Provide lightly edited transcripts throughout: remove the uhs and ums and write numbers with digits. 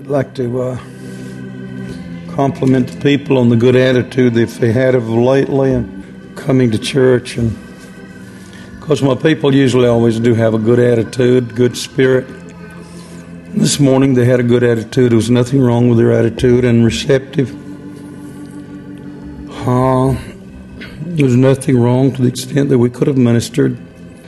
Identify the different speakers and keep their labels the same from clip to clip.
Speaker 1: I'd like to compliment the people on the good attitude that they had of lately and coming to church. And because my people usually always do have a good attitude, good spirit. This morning they had a good attitude. There was nothing wrong with their attitude and receptive. There was nothing wrong to the extent that we could have ministered.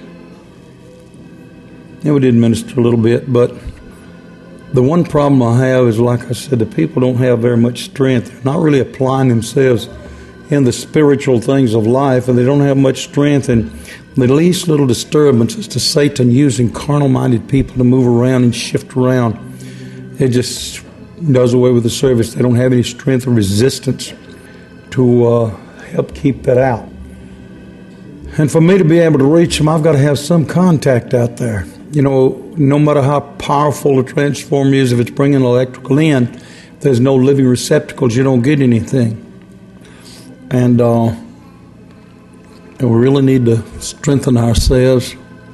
Speaker 1: Yeah, we did minister a little bit, but the one problem I have is, like I said, the people don't have very much strength. They're not really applying themselves in the spiritual things of life, and they don't have much strength. And the least little disturbance is to Satan using carnal-minded people to move around and shift around. It just does away with the service. They don't have any strength or resistance to help keep that out. And for me to be able to reach them, I've got to have some contact out there. You know, no matter how powerful a transformer is, if it's bringing electrical in, if there's no living receptacles, you don't get anything. And we really need to strengthen ourselves.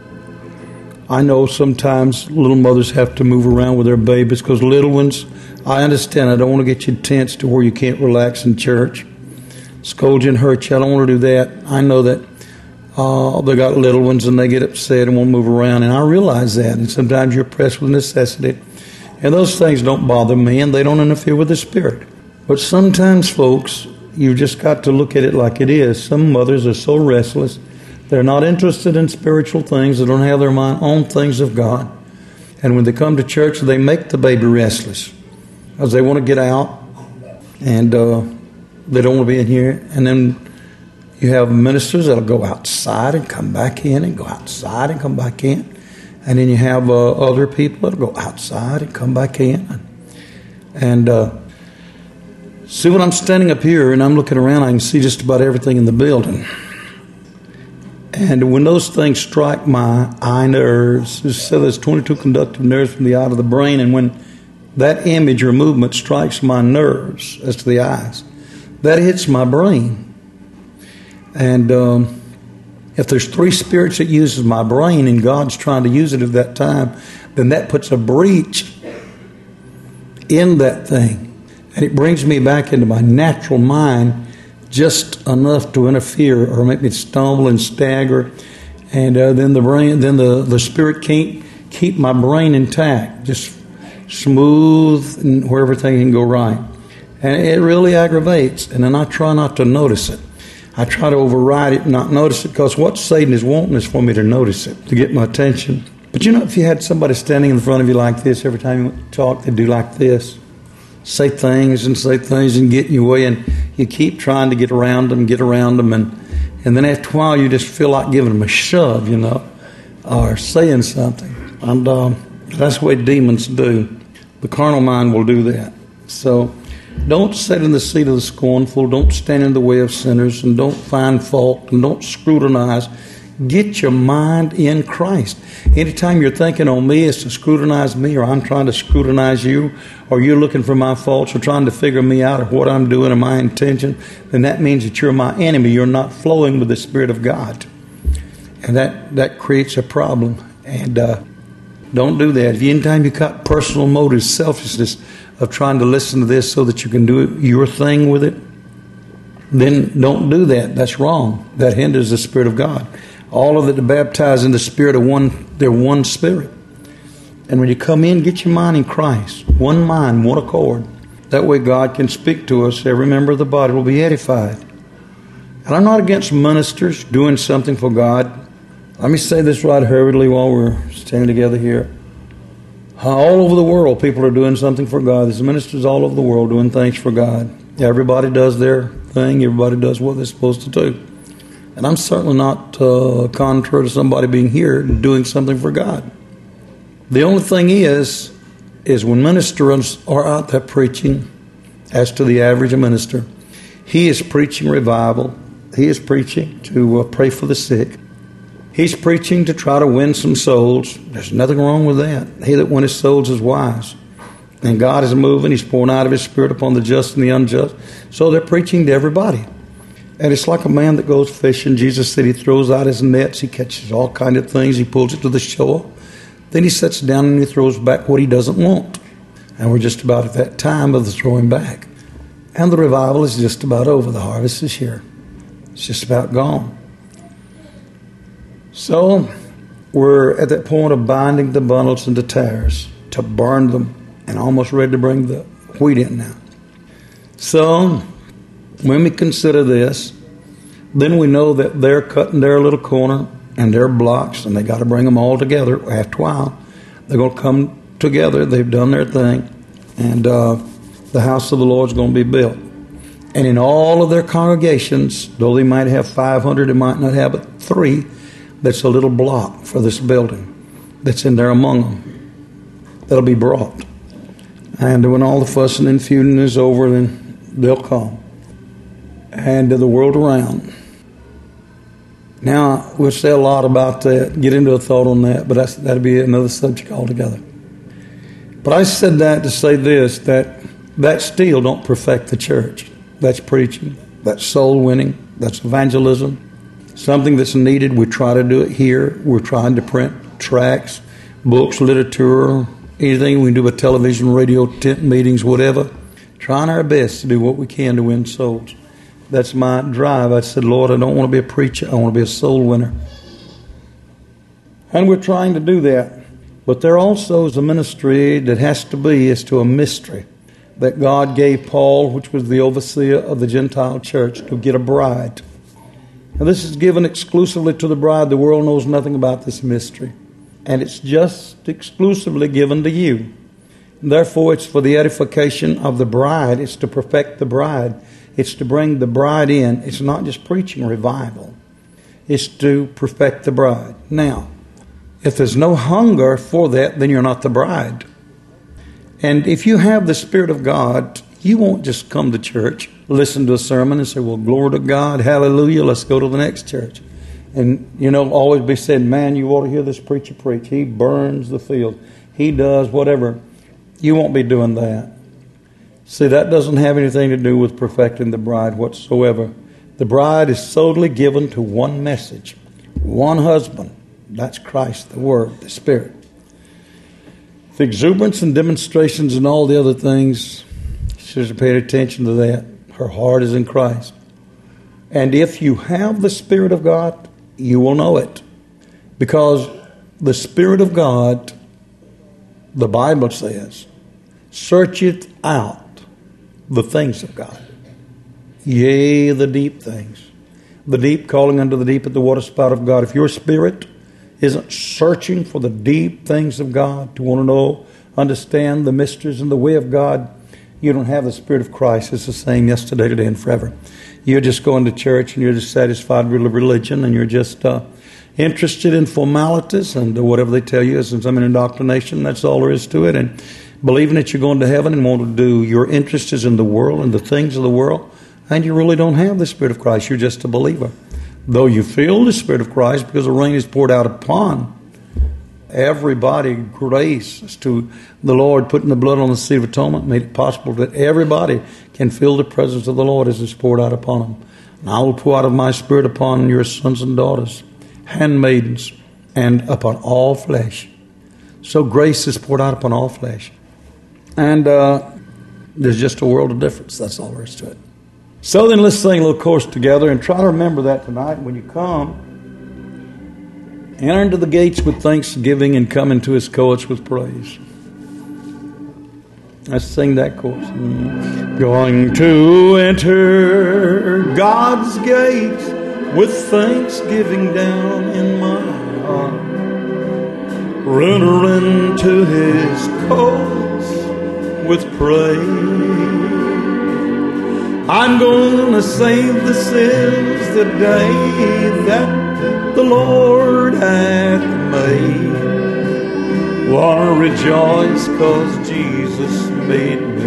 Speaker 1: I know sometimes little mothers have to move around with their babies because little ones, I understand, I don't want to get you tense to where you can't relax in church. Scold you and hurt you. I don't want to do that. I know that they got little ones and they get upset and won't move around, and I realize that. And sometimes you're pressed with necessity, and those things don't bother me, and they don't interfere with the Spirit. But sometimes, folks, you've just got to look at it like it is. Some mothers are so restless. They're not interested in spiritual things. They don't have their mind on things of God. And when they come to church, they make the baby restless because they want to get out, and they don't want to be in here. And then you have ministers that'll go outside and come back in and go outside and come back in. And then you have other people that'll go outside and come back in. And see, when I'm standing up here and I'm looking around, I can see just about everything in the building. And when those things strike my eye nerves, so there's 22 conductive nerves from the eye to the brain, and when that image or movement strikes my nerves as to the eyes, that hits my brain. And if there's three spirits that uses my brain and God's trying to use it at that time, then that puts a breach in that thing. And it brings me back into my natural mind just enough to interfere or make me stumble and stagger. And then the spirit can't keep my brain intact, just smooth and where everything can go right. And it really aggravates. And then I try not to notice it. I try to override it and not notice it, because what Satan is wanting is for me to notice it, to get my attention. But you know, if you had somebody standing in front of you like this, every time you talk, they do like this, say things and get in your way, and you keep trying to get around them, and then after a while you just feel like giving them a shove, you know, or saying something. And that's the way demons do. The carnal mind will do that. So don't sit in the seat of the scornful. Don't stand in the way of sinners, and don't find fault, and don't scrutinize. Get your mind in Christ. Anytime you're thinking on me is to scrutinize me, or I'm trying to scrutinize you, or you're looking for my faults, or trying to figure me out, or what I'm doing, or my intention, then that means that you're my enemy. You're not flowing with the Spirit of God. And that creates a problem. And don't do that. If anytime you got personal motives, selfishness, of trying to listen to this so that you can do your thing with it, then don't do that. That's wrong. That hinders the Spirit of God. All of it are baptized in the Spirit of one. They're one Spirit. And when you come in, get your mind in Christ. One mind, one accord. That way God can speak to us. Every member of the body will be edified. And I'm not against ministers doing something for God. Let me say this right hurriedly while we're standing together here. All over the world, people are doing something for God. There's ministers all over the world doing things for God. Everybody does their thing. Everybody does what they're supposed to do. And I'm certainly not contrary to somebody being here doing something for God. The only thing is when ministers are out there preaching, as to the average minister, he is preaching revival. He is preaching to pray for the sick. He's preaching to try to win some souls. There's nothing wrong with that. He that winneth souls is wise. And God is moving. He's pouring out of His Spirit upon the just and the unjust. So they're preaching to everybody. And it's like a man that goes fishing. Jesus said He throws out His nets. He catches all kind of things. He pulls it to the shore. Then He sits down and He throws back what He doesn't want. And we're just about at that time of the throwing back. And the revival is just about over. The harvest is here. It's just about gone. So we're at that point of binding the bundles into tares to burn them and almost ready to bring the wheat in now. So when we consider this, then we know that they're cutting their little corner and their blocks, and they got to bring them all together. After a while, they're going to come together. They've done their thing, and the house of the Lord is going to be built. And in all of their congregations, though they might have 500, they might not have but 3, that's a little block for this building that's in there among them that'll be brought. And when all the fussing and feuding is over, then they'll come. And the world around. Now, we'll say a lot about that, get into a thought on that, but that'll be another subject altogether. But I said that to say this, that still don't perfect the church. That's preaching, that's soul winning, that's evangelism. Something that's needed, we try to do it here. We're trying to print tracts, books, literature, anything we can do with television, radio, tent meetings, whatever. Trying our best to do what we can to win souls. That's my drive. I said, Lord, I don't want to be a preacher. I want to be a soul winner. And we're trying to do that. But there also is a ministry that has to be as to a mystery that God gave Paul, which was the overseer of the Gentile church, to get a bride. Now, this is given exclusively to the bride. The world knows nothing about this mystery. And it's just exclusively given to you. Therefore, it's for the edification of the bride. It's to perfect the bride. It's to bring the bride in. It's not just preaching revival. It's to perfect the bride. Now, if there's no hunger for that, then you're not the bride. And if you have the Spirit of God, you won't just come to church, listen to a sermon and say, well, glory to God, hallelujah, let's go to the next church. And, always be said, man, you ought to hear this preacher preach. He burns the field. He does whatever. You won't be doing that. See, that doesn't have anything to do with perfecting the bride whatsoever. The bride is solely given to one message, one husband. That's Christ, the Word, the Spirit. The exuberance and demonstrations and all the other things, she should have paid attention to that. Her heart is in Christ. And if you have the Spirit of God, you will know it. Because the Spirit of God, the Bible says, searcheth out the things of God. Yea, the deep things. The deep calling unto the deep at the water spout of God. If your spirit isn't searching for the deep things of God, to want to know, understand the mysteries and the way of God, you don't have the Spirit of Christ. It's the same yesterday, today, and forever. You're just going to church and you're just satisfied with religion, and you're just interested in formalities and whatever they tell you is some indoctrination. That's all there is to it. And believing that you're going to heaven and want to do your interest is in the world and the things of the world, and you really don't have the Spirit of Christ. You're just a believer. Though you feel the Spirit of Christ because the rain is poured out upon everybody, grace as to the Lord putting the blood on the seat of atonement made it possible that everybody can feel the presence of the Lord as it's poured out upon them. And I will pour out of my Spirit upon your sons and daughters, handmaidens, and upon all flesh. So grace is poured out upon all flesh. And there's just a world of difference. That's all there is to it. So then let's sing a little chorus together and try to remember that tonight. When you come, enter into the gates with thanksgiving and come into his courts with praise. Let's sing that chorus. Going to enter God's gates with thanksgiving down in my heart. Enter into his courts with praise. I'm gonna save the sins the day that the Lord hath made. Wanna rejoice 'cause Jesus made me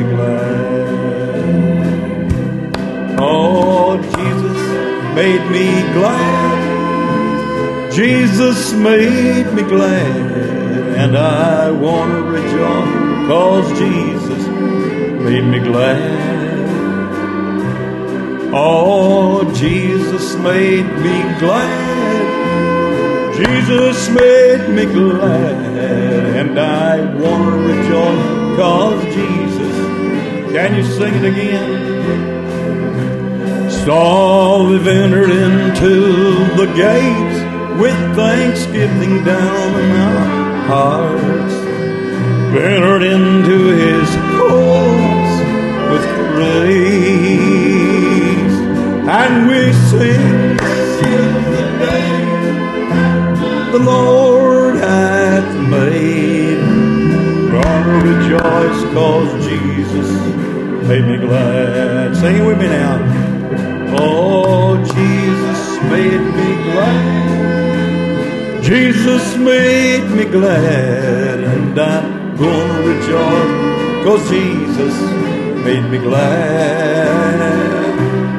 Speaker 1: glad. Oh, Jesus made me glad. Jesus made me glad. And I wanna rejoice 'cause Jesus made me glad. Oh, Jesus made me glad. Jesus made me glad, and I want to rejoice, 'cause Jesus. Can you sing it again? So we've entered into the gates with thanksgiving down in our hearts. We've entered into His courts with praise, and we sing, "This is the day the Lord hath made." Gonna rejoice, 'cause Jesus made me glad. Sing it with me now. Oh, Jesus made me glad. Jesus made me glad, and I'm gonna rejoice, 'cause Jesus made me glad.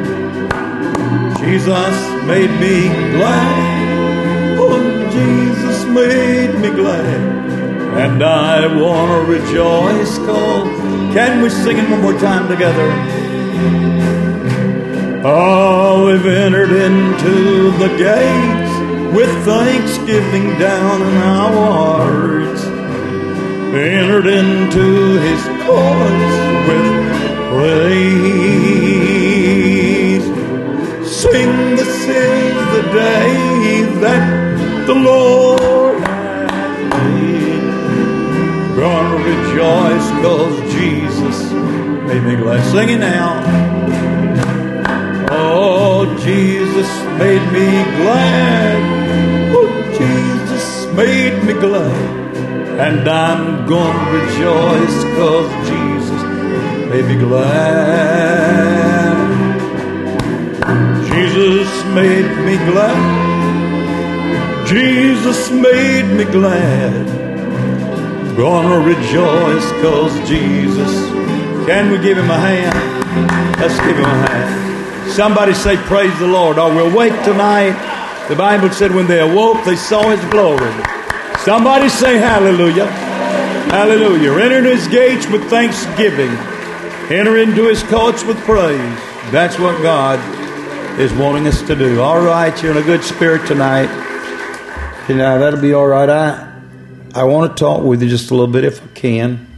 Speaker 1: Jesus made me glad. Oh, Jesus made me glad, and I wanna rejoice, 'cause. Can we sing it one more time together? Oh, we've entered into the gates with thanksgiving down in our hearts. Entered into His courts with praise. Sing, this is the day that the Lord hath made. Gonna rejoice, 'cause Jesus made me glad. Sing it now. Oh, Jesus made me glad. Oh, Jesus made me glad, and I'm gonna rejoice, 'cause Jesus made me glad. Jesus made me glad. Jesus made me glad. Gonna rejoice, 'cause Jesus. Can we give Him a hand? Let's give Him a hand. Somebody say, praise the Lord. Oh, we're awake tonight. The Bible said when they awoke, they saw His glory. Somebody say hallelujah. Hallelujah. Enter into His gates with thanksgiving. Enter into His courts with praise. That's what God is wanting us to do. All right, you're in a good spirit tonight. You know, that'll be all right. I want to talk with you just a little bit if I can.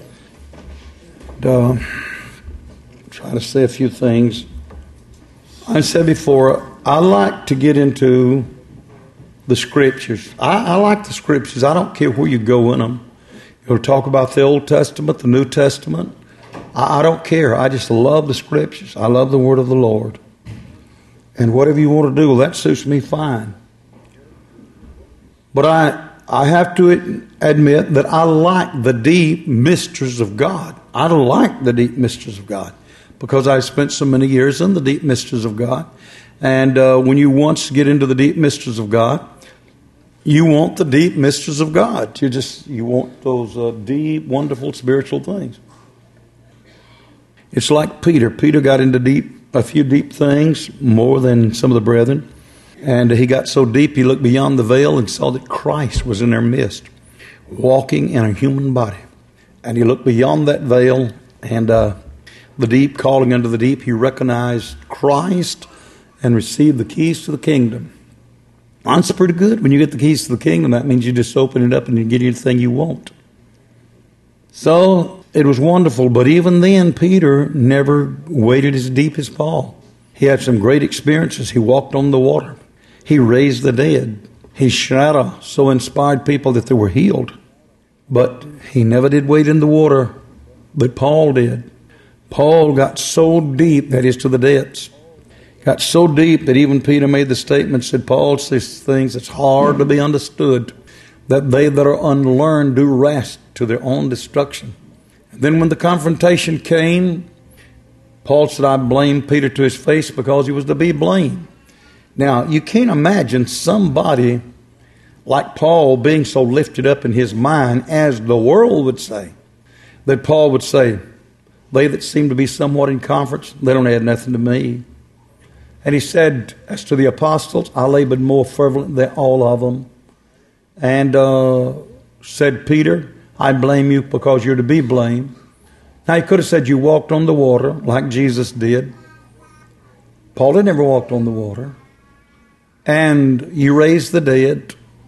Speaker 1: Try to say a few things. I said before, I like to get into the Scriptures. I like the Scriptures. I don't care where you go in them. You'll talk about the Old Testament, the New Testament. I don't care. I just love the Scriptures. I love the Word of the Lord. And whatever you want to do, well, that suits me fine. But I have to admit that I like the deep mysteries of God. I don't like the deep mysteries of God, because I spent so many years in the deep mysteries of God. And when you once get into the deep mysteries of God, you want the deep mysteries of God. You want those deep, wonderful spiritual things. It's like Peter. Peter got into a few deep things, more than some of the brethren. And he got so deep, he looked beyond the veil and saw that Christ was in their midst, walking in a human body. And he looked beyond that veil, and the deep, calling unto the deep, he recognized Christ and received the keys to the kingdom. That's pretty good. When you get the keys to the kingdom, that means you just open it up and you get anything you want. So it was wonderful, but even then, Peter never waded as deep as Paul. He had some great experiences. He walked on the water. He raised the dead. His shadow so inspired people that they were healed. But he never did wade in the water, but Paul did. Paul got so deep, that is to the depths. Got so deep that even Peter made the statement, said, Paul says things that's hard to be understood, that they that are unlearned do rest to their own destruction. And then when the confrontation came, Paul said, I blamed Peter to his face because he was to be blamed. Now, you can't imagine somebody like Paul being so lifted up in his mind, as the world would say, that Paul would say, they that seem to be somewhat in conference, they don't add nothing to me. And he said, as to the apostles, I labored more fervently than all of them. And said, Peter, I blame you because you're to be blamed. Now, he could have said you walked on the water like Jesus did. Paul had never walked on the water. And you raised the dead.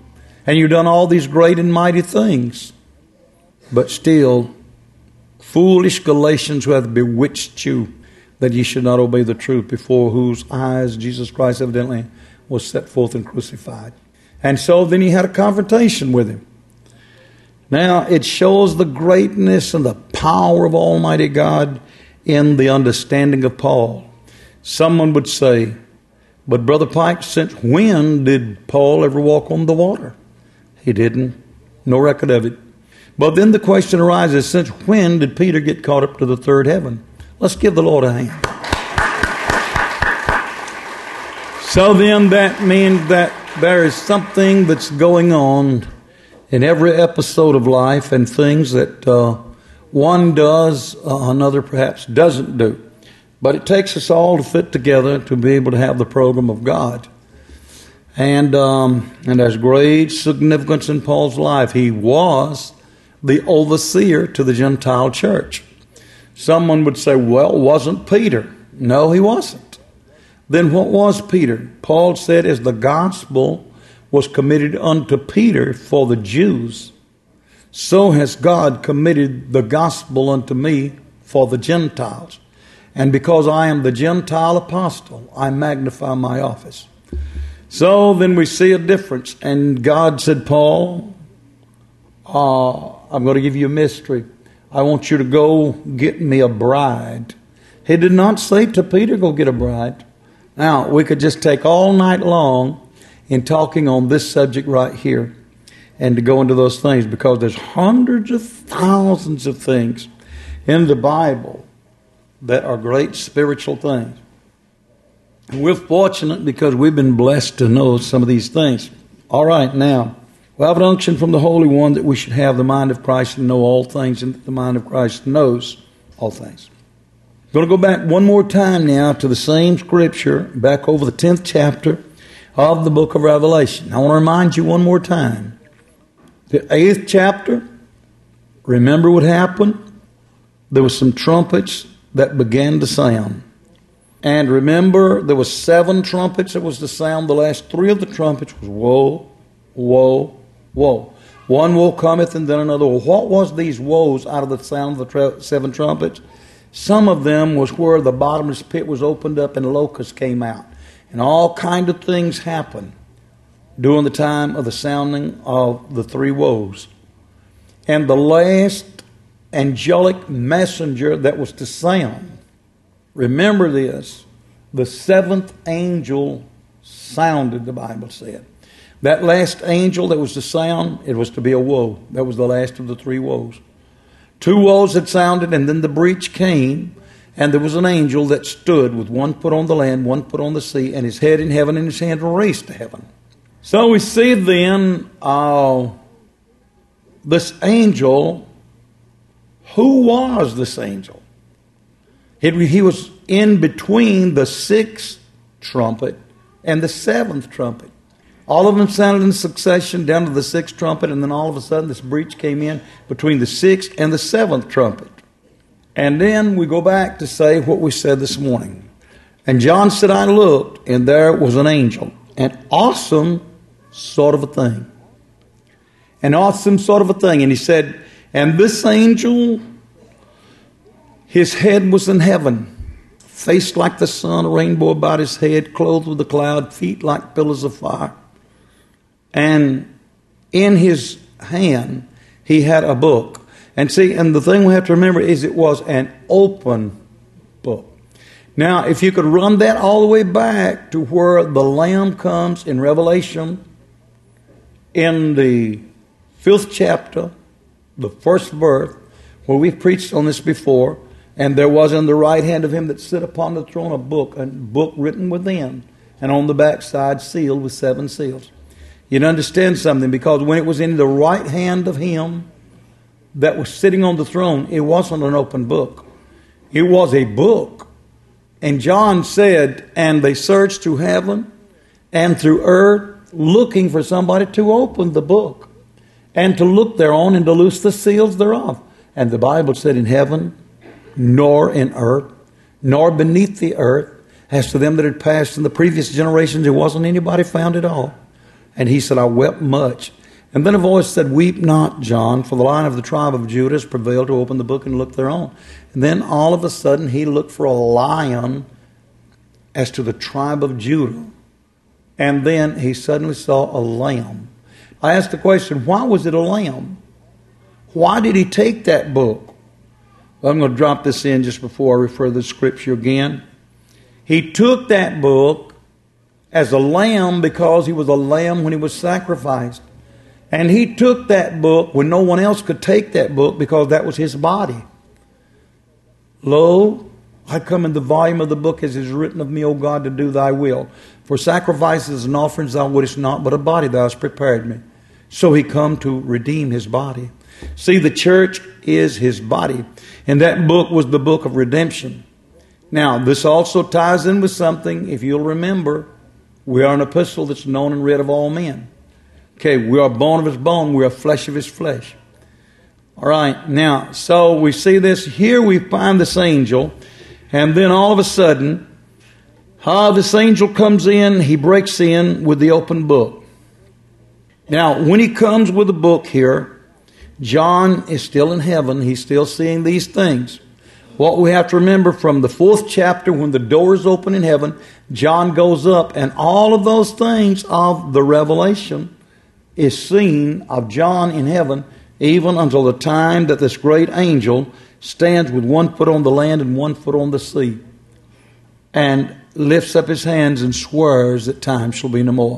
Speaker 1: And you've done all these great and mighty things. But still, foolish Galatians who have bewitched you that ye should not obey the truth, before whose eyes Jesus Christ evidently was set forth and crucified. And so then he had a confrontation with him. Now, it shows the greatness and the power of Almighty God in the understanding of Paul. Someone would say, but Brother Pike, since when did Paul ever walk on the water? He didn't. No record of it. But then the question arises, since when did Peter get caught up to the third heaven? Let's give the Lord a hand. So then that means that there is something that's going on in every episode of life, and things that one does, another perhaps doesn't do. But it takes us all to fit together to be able to have the program of God. And there's great significance in Paul's life. He was the overseer to the Gentile church. Someone would say, well, wasn't Peter? No, he wasn't. Then what was Peter? Paul said, as the gospel was committed unto Peter for the Jews, so has God committed the gospel unto me for the Gentiles. And because I am the Gentile apostle, I magnify my office. So then we see a difference. And God said, Paul, I'm going to give you a mystery. I want you to go get me a bride. He did not say to Peter, go get a bride. Now, we could just take all night long in talking on this subject right here and to go into those things, because there's hundreds of thousands of things in the Bible that are great spiritual things. And we're fortunate because we've been blessed to know some of these things. All right, now, we have an unction from the Holy One that we should have the mind of Christ and know all things, and that the mind of Christ knows all things. I'm going to go back one more time now to the same scripture, back over the 10th chapter of the book of Revelation. I want to remind you one more time. The 8th chapter, remember what happened? There were some trumpets that began to sound. And remember, there were 7 trumpets that was to sound. The last 3 of the trumpets was woe, woe, woe. One woe cometh and then another woe. What was these woes out of the sound of the 7 trumpets? Some of them was where the bottomless pit was opened up and locusts came out. And all kind of things happened during the time of the sounding of the 3 woes. And the last angelic messenger that was to sound, remember this, the 7th angel sounded, the Bible said. That last angel that was to sound, it was to be a woe. That was the last of the 3 woes. 2 woes had sounded, and then the breach came, and there was an angel that stood with one foot on the land, one foot on the sea, and his head in heaven and his hand raised to heaven. So we see then this angel. Who was this angel? He was in between the 6th trumpet and the 7th trumpet. All of them sounded in succession down to the 6th trumpet, and then all of a sudden this breach came in between the 6th and the 7th trumpet. And then we go back to say what we said this morning. And John said, I looked, and there was an angel, an awesome sort of a thing. An awesome sort of a thing. And he said, and this angel, his head was in heaven, face like the sun, a rainbow about his head, clothed with a cloud, feet like pillars of fire. And in his hand, he had a book. And see, and the thing we have to remember is it was an open book. Now, if you could run that all the way back to where the Lamb comes in Revelation, in the 5th chapter, the 1st verse, where we've preached on this before, and there was in the right hand of him that sit upon the throne a book written within, and on the backside sealed with 7 seals. You'd understand something, because when it was in the right hand of him that was sitting on the throne, it wasn't an open book. It was a book. And John said, and they searched through heaven and through earth, looking for somebody to open the book and to look thereon and to loose the seals thereof. And the Bible said, in heaven, nor in earth, nor beneath the earth, as to them that had passed in the previous generations, there wasn't anybody found at all. And he said, I wept much. And then a voice said, "Weep not, John, for the Lion of the tribe of Judah has prevailed to open the book and look thereon." And then all of a sudden he looked for a lion as to the tribe of Judah. And then he suddenly saw a lamb. I asked the question, why was it a lamb? Why did he take that book? Well, I'm going to drop this in just before I refer to the scripture again. He took that book as a lamb because he was a lamb when he was sacrificed. And he took that book when no one else could take that book because that was his body. Lo, I come in the volume of the book as is written of me, O God, to do thy will. For sacrifices and offerings thou wouldest not, but a body thou hast prepared me. So he come to redeem his body. See, the church is his body. And that book was the book of redemption. Now, this also ties in with something, if you'll remember, we are an epistle that's known and read of all men. Okay, we are bone of his bone, we are flesh of his flesh. All right, now, so we see this. Here we find this angel, and then all of a sudden, this angel comes in, he breaks in with the open book. Now, when he comes with the book here, John is still in heaven. He's still seeing these things. What we have to remember from the 4th chapter, when the doors open in heaven, John goes up, and all of those things of the revelation is seen of John in heaven, even until the time that this great angel stands with one foot on the land and one foot on the sea, and lifts up his hands and swears that time shall be no more.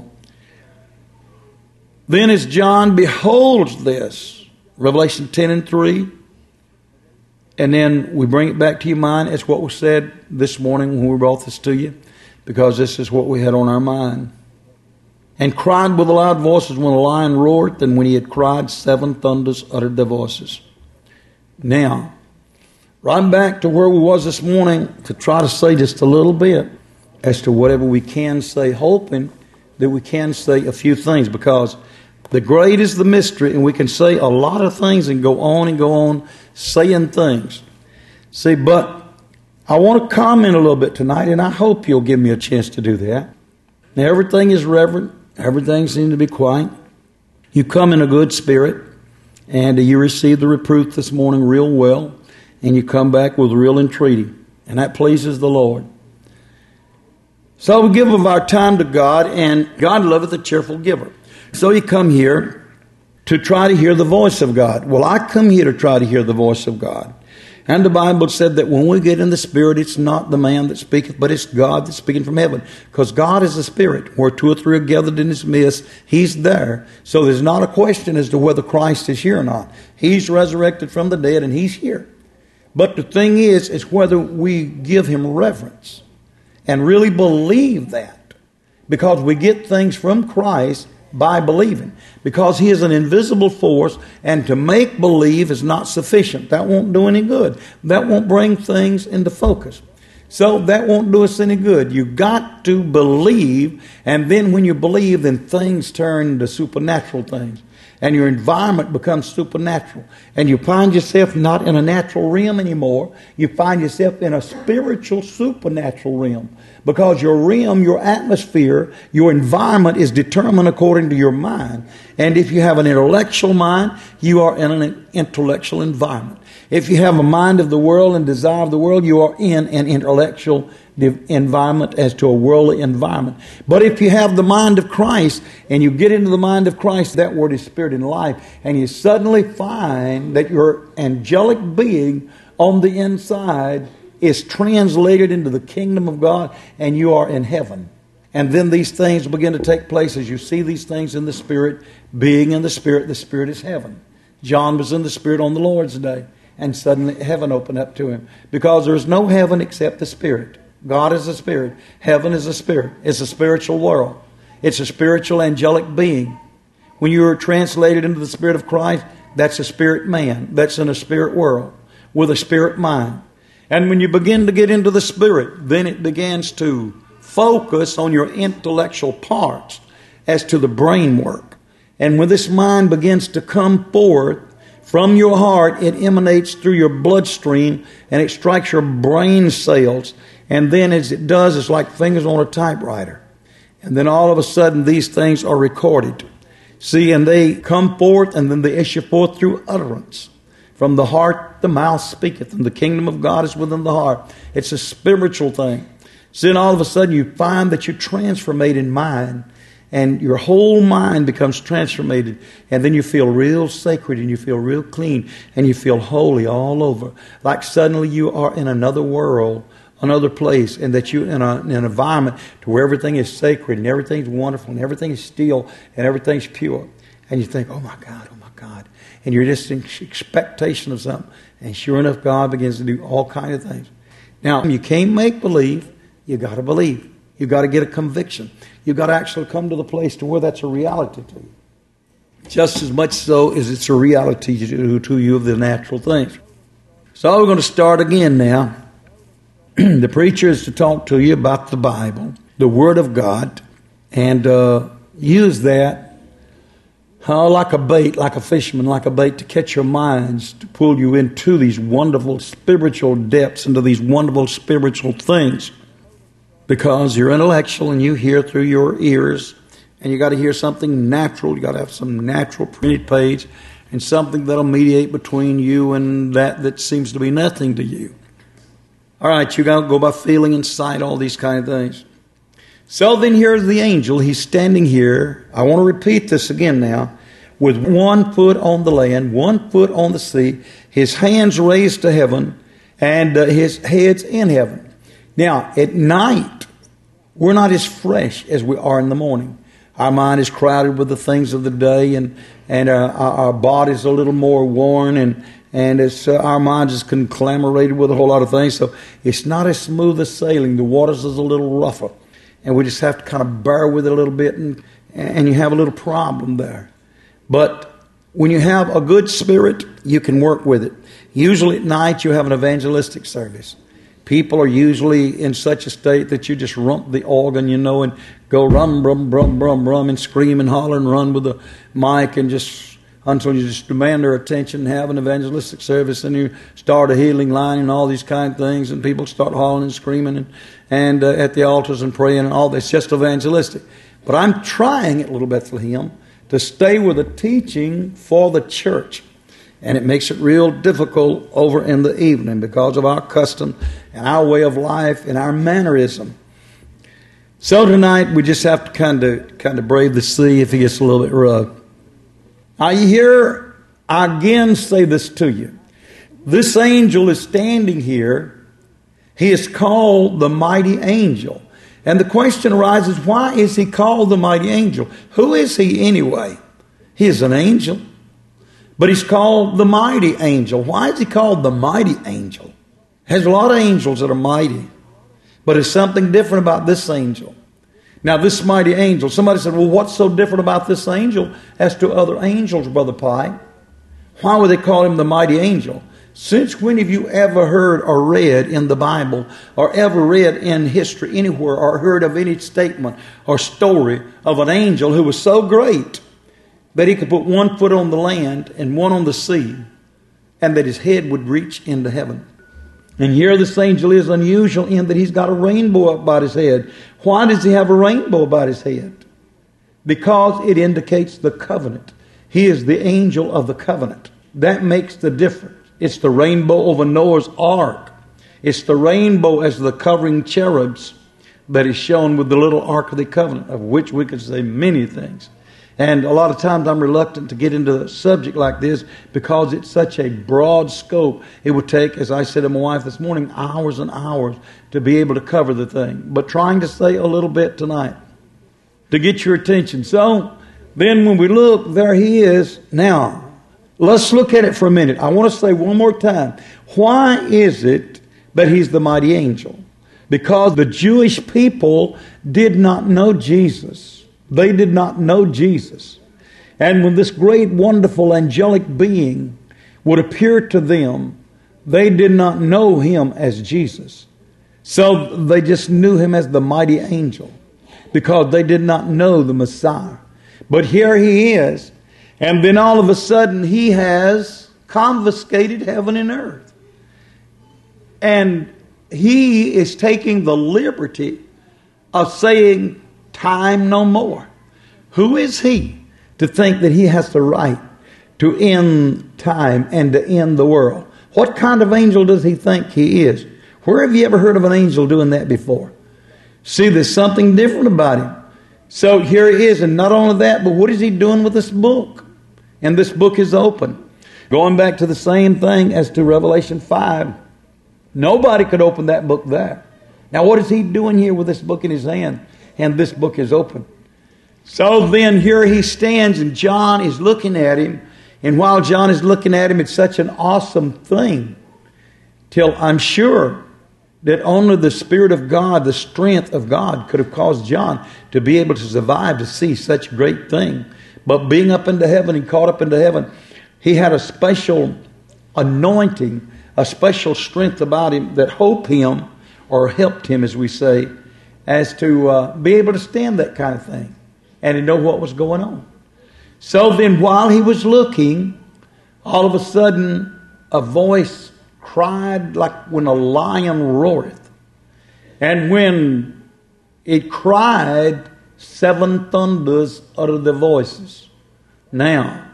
Speaker 1: Then as John beholds this, Revelation 10 and 3, and then we bring it back to your mind. It's what was said this morning when we brought this to you, because this is what we had on our mind. And cried with a loud voice as when a lion roared, and when he had cried, 7 thunders uttered their voices. Now, right back to where we was this morning, to try to say just a little bit as to whatever we can say, hoping that we can say a few things, because the great is the mystery, and we can say a lot of things and go on saying things. See, but I want to comment a little bit tonight, and I hope you'll give me a chance to do that. Now, everything is reverent. Everything seems to be quiet. You come in a good spirit, and you receive the reproof this morning real well, and you come back with real entreaty, and that pleases the Lord. So we give of our time to God, and God loveth a cheerful giver. So you come here to try to hear the voice of God. Well, I come here to try to hear the voice of God. And the Bible said that when we get in the Spirit, it's not the man that speaketh, but it's God that's speaking from heaven. Because God is a Spirit. Where 2 or 3 are gathered in His midst, He's there. So there's not a question as to whether Christ is here or not. He's resurrected from the dead and He's here. But the thing is whether we give Him reverence and really believe that. Because we get things from Christ by believing, because He is an invisible force, and to make believe is not sufficient. That won't do any good. That won't bring things into focus. So that won't do us any good. You've got to believe, and then when you believe, then things turn into supernatural things, and your environment becomes supernatural, and you find yourself not in a natural realm anymore. You find yourself in a spiritual supernatural realm, because your realm, your atmosphere, your environment is determined according to your mind. And if you have an intellectual mind, you are in an intellectual environment. If you have a mind of the world and desire of the world, you are in an intellectual environment as to a worldly environment. But if you have the mind of Christ and you get into the mind of Christ, that word is spirit and life, and you suddenly find that your angelic being on the inside is translated into the kingdom of God, and you are in heaven. And then these things begin to take place as you see these things in the Spirit. Being in the Spirit is heaven. John was in the Spirit on the Lord's day, and suddenly heaven opened up to him, because there is no heaven except the Spirit. God is a Spirit. Heaven is a Spirit. It's a spiritual world. It's a spiritual angelic being. When you are translated into the Spirit of Christ, that's a spirit man. That's in a spirit world with a spirit mind. And when you begin to get into the Spirit, then it begins to focus on your intellectual parts as to the brain work. And when this mind begins to come forth from your heart, it emanates through your bloodstream and it strikes your brain cells. And then as it does, it's like fingers on a typewriter. And then all of a sudden these things are recorded. See, and they come forth, and then they issue forth through utterance. From the heart the mouth speaketh, and the kingdom of God is within the heart. It's a spiritual thing. So then all of a sudden you find that you're transformed in mind, and your whole mind becomes transformed, and then you feel real sacred, and you feel real clean, and you feel holy all over. Like suddenly you are in another world, another place, and that you're in an environment to where everything is sacred, and everything's wonderful, and everything is still, and everything's pure. And you think, oh my God. And you're just in expectation of something. And sure enough, God begins to do all kinds of things. Now, you can't make believe. You got to believe. You got to get a conviction. You got to actually come to the place to where that's a reality to you. Just as much so as it's a reality to you of the natural things. So we're going to start again now. The preacher is to talk to you about the Bible, the Word of God, and use that like a bait, like a fisherman, like a bait to catch your minds, to pull you into these wonderful spiritual depths, into these wonderful spiritual things. Because you're intellectual and you hear through your ears, and you got to hear something natural. You got to have some natural printed page and something that'll mediate between you and that seems to be nothing to you. All right, you got to go by feeling and sight, all these kind of things. So then here's the angel. He's standing here. I want to repeat this again now. With one foot on the land, one foot on the sea, his hands raised to heaven, and his head's in heaven. Now, at night, we're not as fresh as we are in the morning. Our mind is crowded with the things of the day, and our body's a little more worn, and it's, our mind is conglomerated with a whole lot of things. So it's not as smooth as sailing. The waters is a little rougher. And we just have to kind of bear with it a little bit, and you have a little problem there. But when you have a good spirit, you can work with it. Usually at night you have an evangelistic service. People are usually in such a state that you just rump the organ, and go rum, brum, brum, brum, brum, and scream and holler and run with the mic and just until you just demand their attention and have an evangelistic service, and you start a healing line and all these kind of things, and people start hollering and screaming and at the altars and praying and all this, just evangelistic. But I'm trying at Little Bethlehem to stay with a teaching for the church. And it makes it real difficult over in the evening because of our custom and our way of life and our mannerism. So tonight we just have to kind of brave the sea if it gets a little bit rough. Now you hear, I again say this to you. This angel is standing here. He is called the mighty angel. And the question arises, why is he called the mighty angel? Who is he anyway? He is an angel. But he's called the mighty angel. Why is he called the mighty angel? There's a lot of angels that are mighty. But there's something different about this angel. Now this mighty angel, somebody said, well, what's so different about this angel as to other angels, Brother Pye? Why would they call him the mighty angel? Since when have you ever heard or read in the Bible or ever read in history anywhere or heard of any statement or story of an angel who was so great that he could put one foot on the land and one on the sea and that his head would reach into heaven? And here this angel is unusual in that he's got a rainbow about his head. Why does he have a rainbow about his head? Because it indicates the covenant. He is the angel of the covenant. That makes the difference. It's the rainbow over Noah's ark. It's the rainbow as the covering cherubs that is shown with the little ark of the covenant, of which we could say many things. And a lot of times I'm reluctant to get into a subject like this because it's such a broad scope. It would take, as I said to my wife this morning, hours and hours to be able to cover the thing. But trying to say a little bit tonight to get your attention. So then when we look, there he is. Now, let's look at it for a minute. I want to say one more time. Why is it that he's the mighty angel? Because the Jewish people did not know Jesus. They did not know Jesus. And when this great, wonderful, angelic being would appear to them, they did not know him as Jesus. So they just knew him as the mighty angel because they did not know the Messiah. But here he is. And then all of a sudden he has confiscated heaven and earth. And he is taking the liberty of saying, time no more. Who is he? to think that he has the right to end time and to end the world. What kind of angel does he think he is? Where have you ever heard of an angel doing that before? See, there's something different about him. So here he is, and not only that, but what is he doing with this book? And this book is open. Going back to the same thing as to Revelation 5. Nobody could open that book there. Now what is he doing here with this book in his hand? And this book is open. So then here he stands, and John is looking at him. And while John is looking at him, it's such an awesome thing. Till I'm sure that only the Spirit of God, the strength of God, could have caused John to be able to survive to see such great thing. But being up into heaven and caught up into heaven, he had a special anointing, a special strength about him that helped him, or helped him, as we say, as to be able to stand that kind of thing and to know what was going on. So then while he was looking, all of a sudden a voice cried like when a lion roareth. And when it cried, 7 thunders uttered their voices. Now,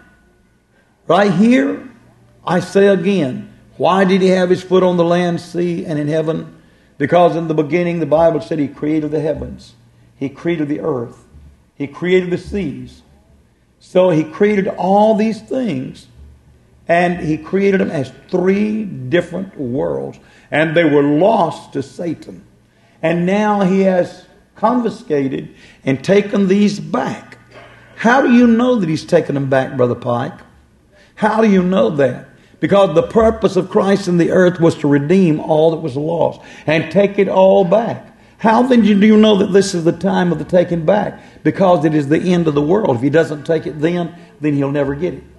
Speaker 1: right here, I say again, why did he have his foot on the land, sea, and in heaven? Because in the beginning, the Bible said he created the heavens. He created the earth. He created the seas. So he created all these things, and he created them as 3 different worlds. And they were lost to Satan. And now he has confiscated and taken these back. How do you know that he's taken them back, Brother Pike? How do you know that? Because the purpose of Christ in the earth was to redeem all that was lost and take it all back. How then do you know that this is the time of the taking back? Because it is the end of the world. If he doesn't take it then he'll never get it.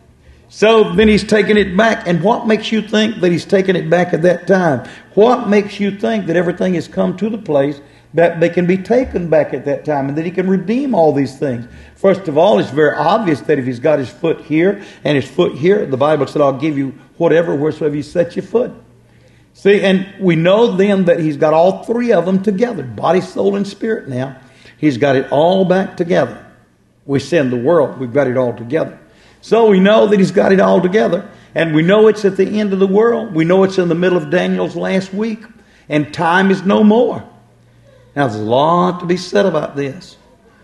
Speaker 1: So then he's taking it back. And what makes you think that he's taking it back at that time? What makes you think that everything has come to the place that they can be taken back at that time and that he can redeem all these things? First of all, it's very obvious that if he's got his foot here and his foot here, the Bible said, I'll give you whatever, wheresoever you set your foot. See, and we know then that he's got all 3 of them together, body, soul, and spirit now. He's got it all back together. We send the world, we've got it all together. So we know that he's got it all together. And we know it's at the end of the world. We know it's in the middle of Daniel's last week. And time is no more. Now there's a lot to be said about this.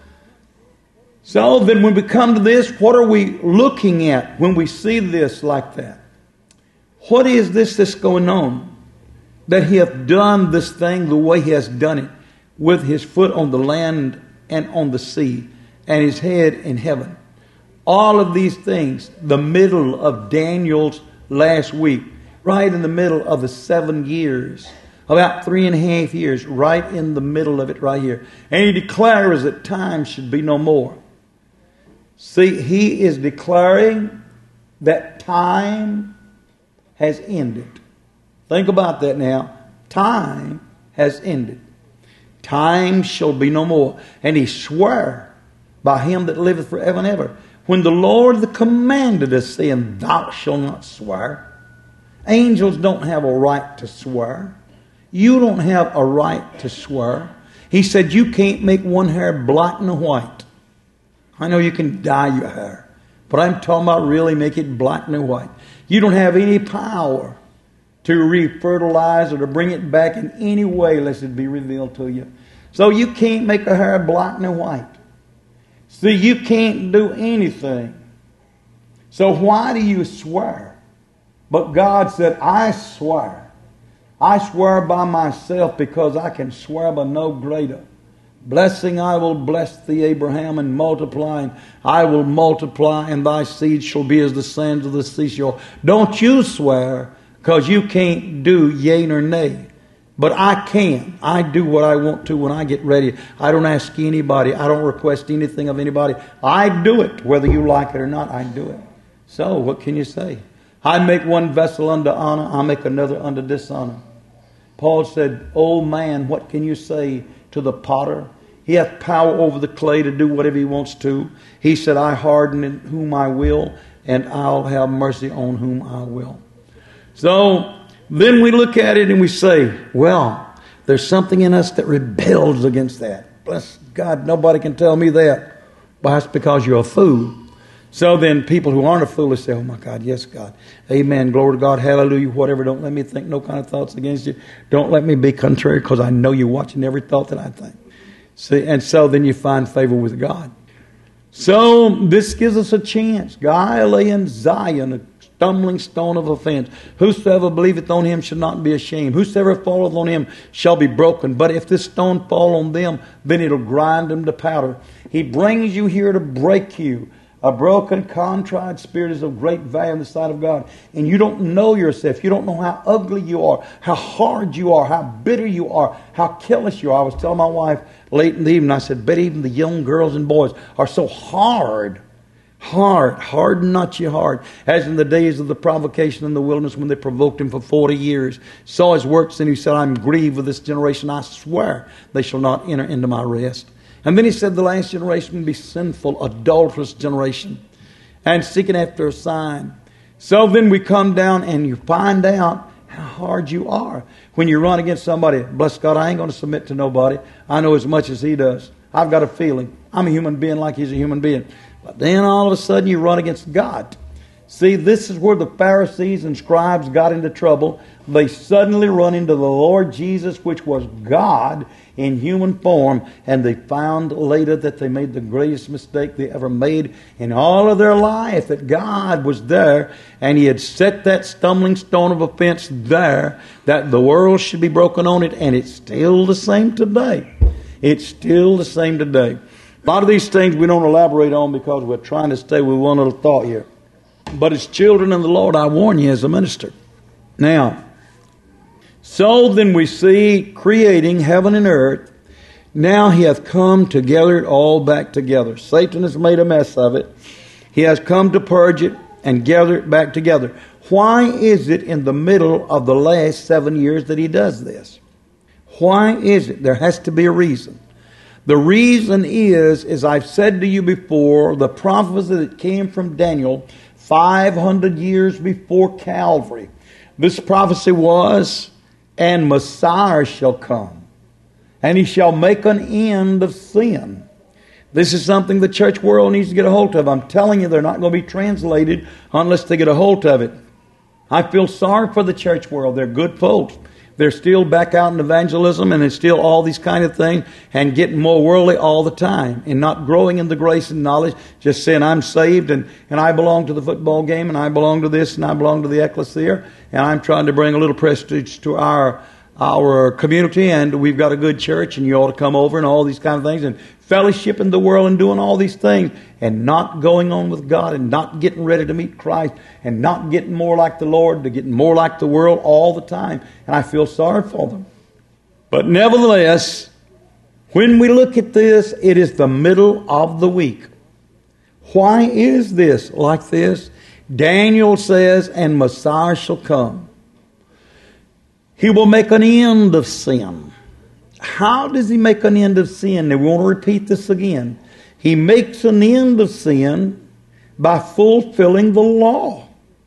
Speaker 1: So then when we come to this, what are we looking at when we see this like that? What is this that's going on? That he hath done this thing the way he has done it, with his foot on the land and on the sea, and his head in heaven. All of these things, the middle of Daniel's last week, right in the middle of the 7 years, about 3.5 years, right in the middle of it right here. And he declares that time should be no more. See, he is declaring that time has ended. Think about that now. Time has ended. Time shall be no more. And he sware by him that liveth forever and ever. When the Lord commanded us, saying, thou shalt not swear. Angels don't have a right to swear. You don't have a right to swear. He said you can't make one hair black and white. I know you can dye your hair, but I'm talking about really make it black and white. You don't have any power to refertilize or to bring it back in any way unless it be revealed to you. So you can't make a hair black and white. See, you can't do anything. So why do you swear? But God said, I swear. I swear by myself because I can swear by no greater. Blessing I will bless thee, Abraham, and multiplying I will multiply, and thy seed shall be as the sands of the seashore. Don't you swear, because you can't do yea nor nay. But I can. I do what I want to when I get ready. I don't ask anybody. I don't request anything of anybody. I do it. Whether you like it or not, I do it. So, what can you say? I make one vessel unto honor. I make another unto dishonor. Paul said, "O man, what can you say to the potter? He hath power over the clay to do whatever he wants to. He said, I harden in whom I will, and I'll have mercy on whom I will." So then we look at it and we say, well, there's something in us that rebels against that. Bless God, nobody can tell me that. But that's because you're a fool. So then people who aren't a fool, they say, oh my God, yes, God. Amen. Glory to God. Hallelujah. Whatever. Don't let me think no kind of thoughts against you. Don't let me be contrary, because I know you're watching every thought that I think. See, and so then you find favor with God. So this gives us a chance. I lay in Zion a stumbling stone of offense. Whosoever believeth on him shall not be ashamed. Whosoever falleth on him shall be broken. But if this stone fall on them, then it'll grind them to powder. He brings you here to break you. A broken, contrite spirit is of great value in the sight of God. And you don't know yourself. You don't know how ugly you are, how hard you are, how bitter you are, how careless you are. I was telling my wife late in the evening, I said, but even the young girls and boys are so hard, harden not your heart, as in the days of the provocation in the wilderness when they provoked him for 40 years. Saw his works, and he said, I'm grieved with this generation. I swear they shall not enter into my rest. And then he said the last generation will be sinful, adulterous generation, and seeking after a sign. So then we come down and you find out how hard you are when you run against somebody. Bless God, I ain't going to submit to nobody. I know as much as he does. I've got a feeling. I'm a human being like he's a human being. But then all of a sudden you run against God. See, this is where the Pharisees and scribes got into trouble. They suddenly run into the Lord Jesus, which was God in human form, and they found later that they made the greatest mistake they ever made in all of their life, that God was there, and He had set that stumbling stone of offense there, that the world should be broken on it, and it's still the same today. It's still the same today. A lot of these things we don't elaborate on because we're trying to stay with one little thought here. But as children of the Lord, I warn you as a minister. Now, so then we see creating heaven and earth. Now He hath come to gather it all back together. Satan has made a mess of it. He has come to purge it and gather it back together. Why is it in the middle of the last 7 years that He does this? Why is it? There has to be a reason. The reason is, as I've said to you before, the prophecy that came from Daniel 500 years before Calvary. This prophecy was, and Messiah shall come, and He shall make an end of sin. This is something the church world needs to get a hold of. I'm telling you, they're not going to be translated unless they get a hold of it. I feel sorry for the church world. They're good folks. They're still back out in evangelism, and it's still all these kind of things, and getting more worldly all the time, and not growing in the grace and knowledge, just saying I'm saved, and I belong to the football game, and I belong to this, and I belong to the ecclesia, and I'm trying to bring a little prestige to our community, and we've got a good church, and you ought to come over, and all these kind of things, and fellowship in the world, and doing all these things, and not going on with God, and not getting ready to meet Christ, and not getting more like the Lord, to getting more like the world all the time. And I feel sorry for them. But nevertheless, when we look at this, it is the middle of the week. Why is this like this? Daniel says, and Messiah shall come. He will make an end of sin. How does He make an end of sin? Now we want to repeat this again. He makes an end of sin by fulfilling the law.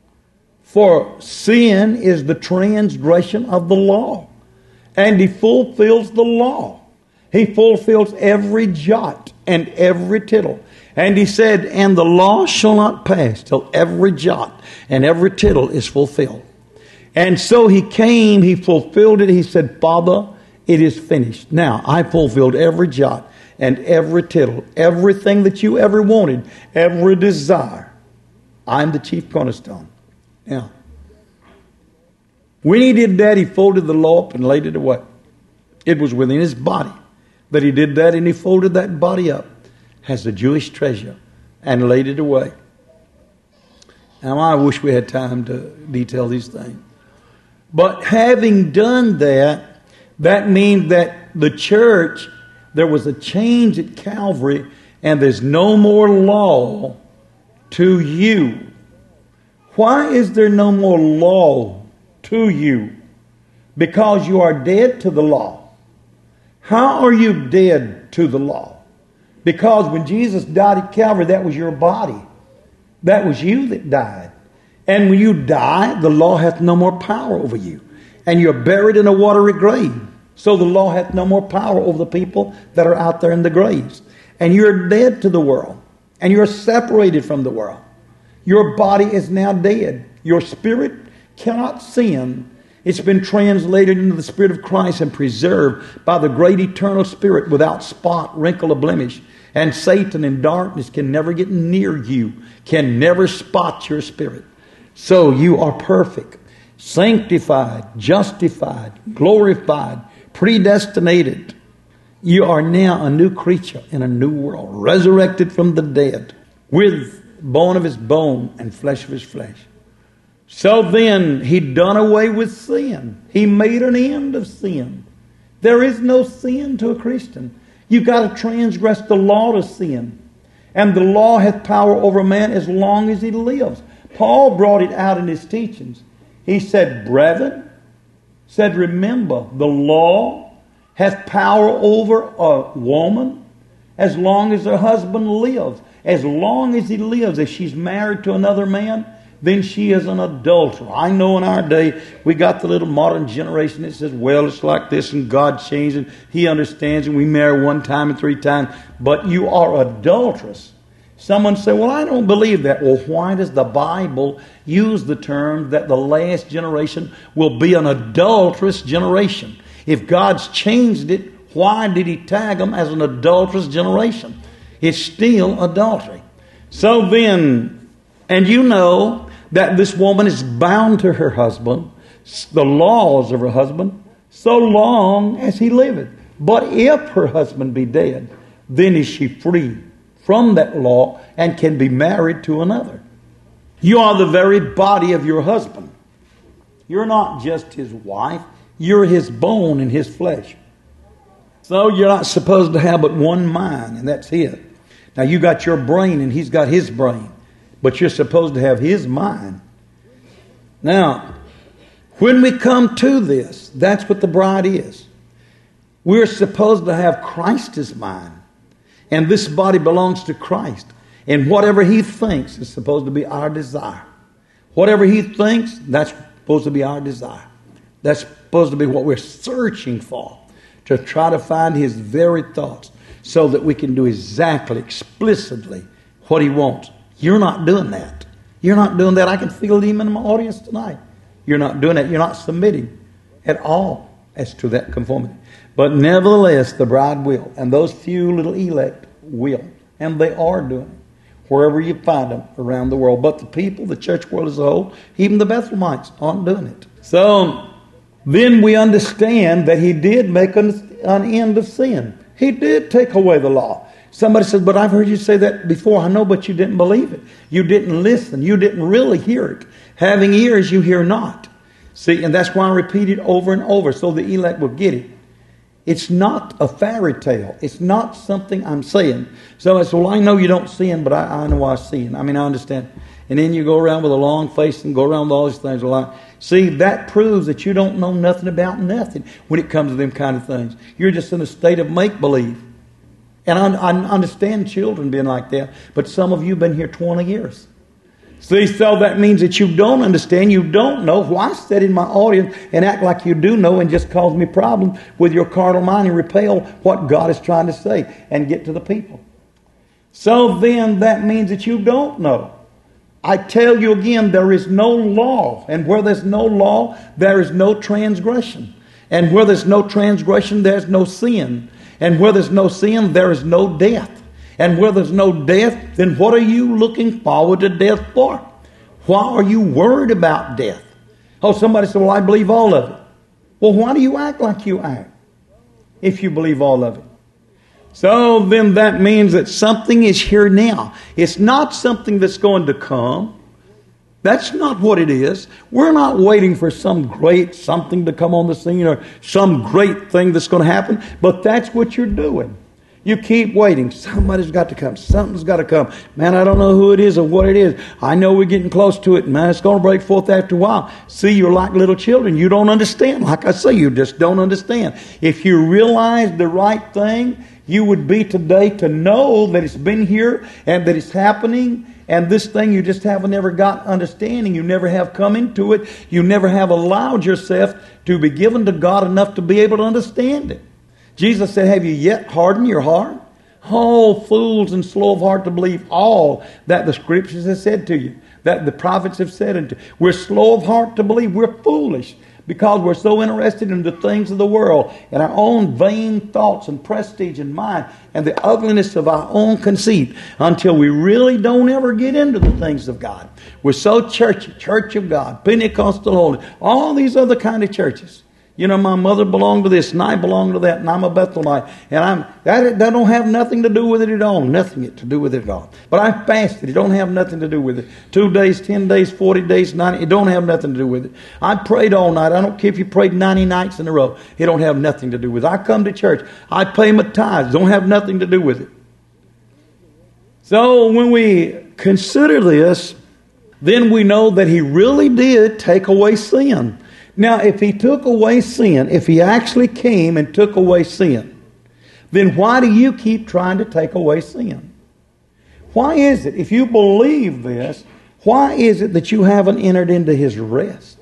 Speaker 1: For sin is the transgression of the law. And He fulfills the law. He fulfills every jot and every tittle. And He said, and the law shall not pass till every jot and every tittle is fulfilled. And so He came, He fulfilled it. He said, Father, it is finished. Now, I fulfilled every jot and every tittle, everything that you ever wanted, every desire. I'm the chief cornerstone. Now, when He did that, He folded the law up and laid it away. It was within His body that He did that, and He folded that body up as a Jewish treasure and laid it away. Now, I wish we had time to detail these things. But having done that, that means that the church, there was a change at Calvary, and there's no more law to you. Why is there no more law to you? Because you are dead to the law. How are you dead to the law? Because when Jesus died at Calvary, that was your body. That was you that died. And when you die, the law hath no more power over you. And you're buried in a watery grave. So the law hath no more power over the people that are out there in the graves. And you're dead to the world. and you're separated from the world. Your body is now dead. Your spirit cannot sin. It's been translated into the Spirit of Christ and preserved by the great eternal Spirit without spot, wrinkle, or blemish. And Satan in darkness can never get near you, can never spot your spirit. So you are perfect, sanctified, justified, glorified, predestinated. You are now a new creature in a new world, resurrected from the dead, with bone of his bone and flesh of his flesh. So then, he done away with sin. He made an end of sin. There is no sin to a Christian. You've got to transgress the law to sin. And the law hath power over man as long as he lives. Paul brought it out in his teachings. He said, brethren, said, remember, the law hath power over a woman as long as her husband lives. As long as he lives, if she's married to another man, then she is an adulterer. I know in our day, we got the little modern generation that says, well, it's like this and God changed and He understands and we marry one time and 3 times. But you are adulterous. Someone say, well, I don't believe that. Well, why does the Bible use the term that the last generation will be an adulterous generation? If God's changed it, why did He tag them as an adulterous generation? It's still adultery. So then, and you know that this woman is bound to her husband, the laws of her husband, so long as he liveth. But if her husband be dead, then is she free from that law and can be married to another. You are the very body of your husband. You're not just his wife, you're his bone and his flesh. So you're not supposed to have but one mind, and that's it. Now you got your brain and he's got his brain. But you're supposed to have his mind. Now, when we come to this, that's what the bride is. We're supposed to have Christ's mind. And this body belongs to Christ. And whatever he thinks is supposed to be our desire. Whatever he thinks, that's supposed to be our desire. That's supposed to be what we're searching for. To try to find his very thoughts. So that we can do exactly, explicitly what he wants. You're not doing that. You're not doing that. I can feel it even in my audience tonight. You're not doing that. You're not submitting at all as to that conformity. But nevertheless, the bride will. And those few little elect will. And they are doing it. Wherever you find them around the world. But the people, the church world as a whole, even the Bethlehemites aren't doing it. So then we understand that he did make an end of sin. He did take away the law. Somebody says, but I've heard you say that before. I know, but you didn't believe it. You didn't listen. You didn't really hear it. Having ears, you hear not. See, and that's why I repeat it over and over, so the elect will get it. It's not a fairy tale. It's not something I'm saying. So I said, well, I know you don't sin, but I know I sin. I mean, I understand. And then you go around with a long face and go around with all these things a lot. See, that proves that you don't know nothing about nothing when it comes to them kind of things. You're just in a state of make-believe. And I understand children being like that, but some of you have been here 20 years. See, so that means that you don't understand, you don't know. Why sit in my audience and act like you do know and just cause me problems with your carnal mind and repel what God is trying to say and get to the people? So then that means that you don't know. I tell you again, there is no law. And where there's no law, there is no transgression. And where there's no transgression, there's no sin. And where there's no sin, there is no death. And where there's no death, then what are you looking forward to death for? Why are you worried about death? Oh, somebody said, well, I believe all of it. Well, why do you act like you act if you believe all of it? So then that means that something is here now. It's not something that's going to come. That's not what it is. We're not waiting for some great something to come on the scene or some great thing that's going to happen. But that's what you're doing. You keep waiting. Somebody's got to come. Something's got to come. Man, I don't know who it is or what it is. I know we're getting close to it. Man, it's going to break forth after a while. See, you're like little children. You don't understand. Like I say, you just don't understand. If you realize the right thing, you would be today to know that it's been here and that it's happening. And this thing you just haven't ever got understanding. You never have come into it. You never have allowed yourself to be given to God enough to be able to understand it. Jesus said, have you yet hardened your heart? Oh, fools and slow of heart to believe all that the Scriptures have said to you, that the prophets have said unto you. We're slow of heart to believe. We're foolish because we're so interested in the things of the world and our own vain thoughts and prestige in mind and the ugliness of our own conceit until we really don't ever get into the things of God. We're so churchy, Church of God, Pentecostal Holy, all these other kind of churches. You know, my mother belonged to this, and I belong to that, and I'm a Bethelite, and that don't have nothing to do with it at all. Nothing to do with it at all. But I fasted. It don't have nothing to do with it. 2 days, 10 days, 40 days, 90. It don't have nothing to do with it. I prayed all night. I don't care if you prayed 90 nights in a row. It don't have nothing to do with it. I come to church. I pay my tithes. Don't have nothing to do with it. So when we consider this, then we know that He really did take away sin. Now, if He took away sin, if He actually came and took away sin, then why do you keep trying to take away sin? Why is it, if you believe this, why is it that you haven't entered into His rest?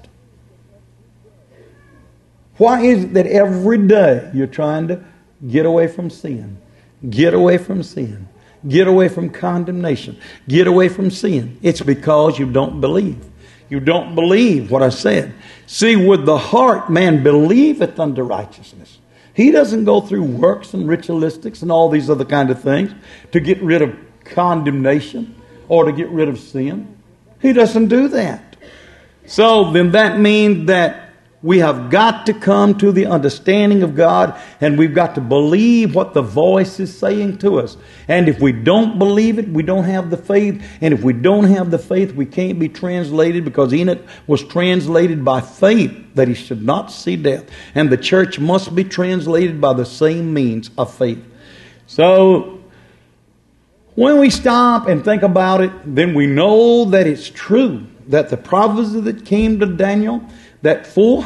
Speaker 1: Why is it that every day you're trying to get away from sin? Get away from sin. Get away from condemnation. Get away from sin. It's because you don't believe. You don't believe what I said. See, with the heart man believeth unto righteousness. He doesn't go through works and ritualistics and all these other kind of things to get rid of condemnation or to get rid of sin. He doesn't do that. So then that means that we have got to come to the understanding of God, and we've got to believe what the voice is saying to us. And if we don't believe it, we don't have the faith. And if we don't have the faith, we can't be translated, because Enoch was translated by faith that he should not see death. And the church must be translated by the same means of faith. So when we stop and think about it, then we know that it's true that the prophecy that came to Daniel, that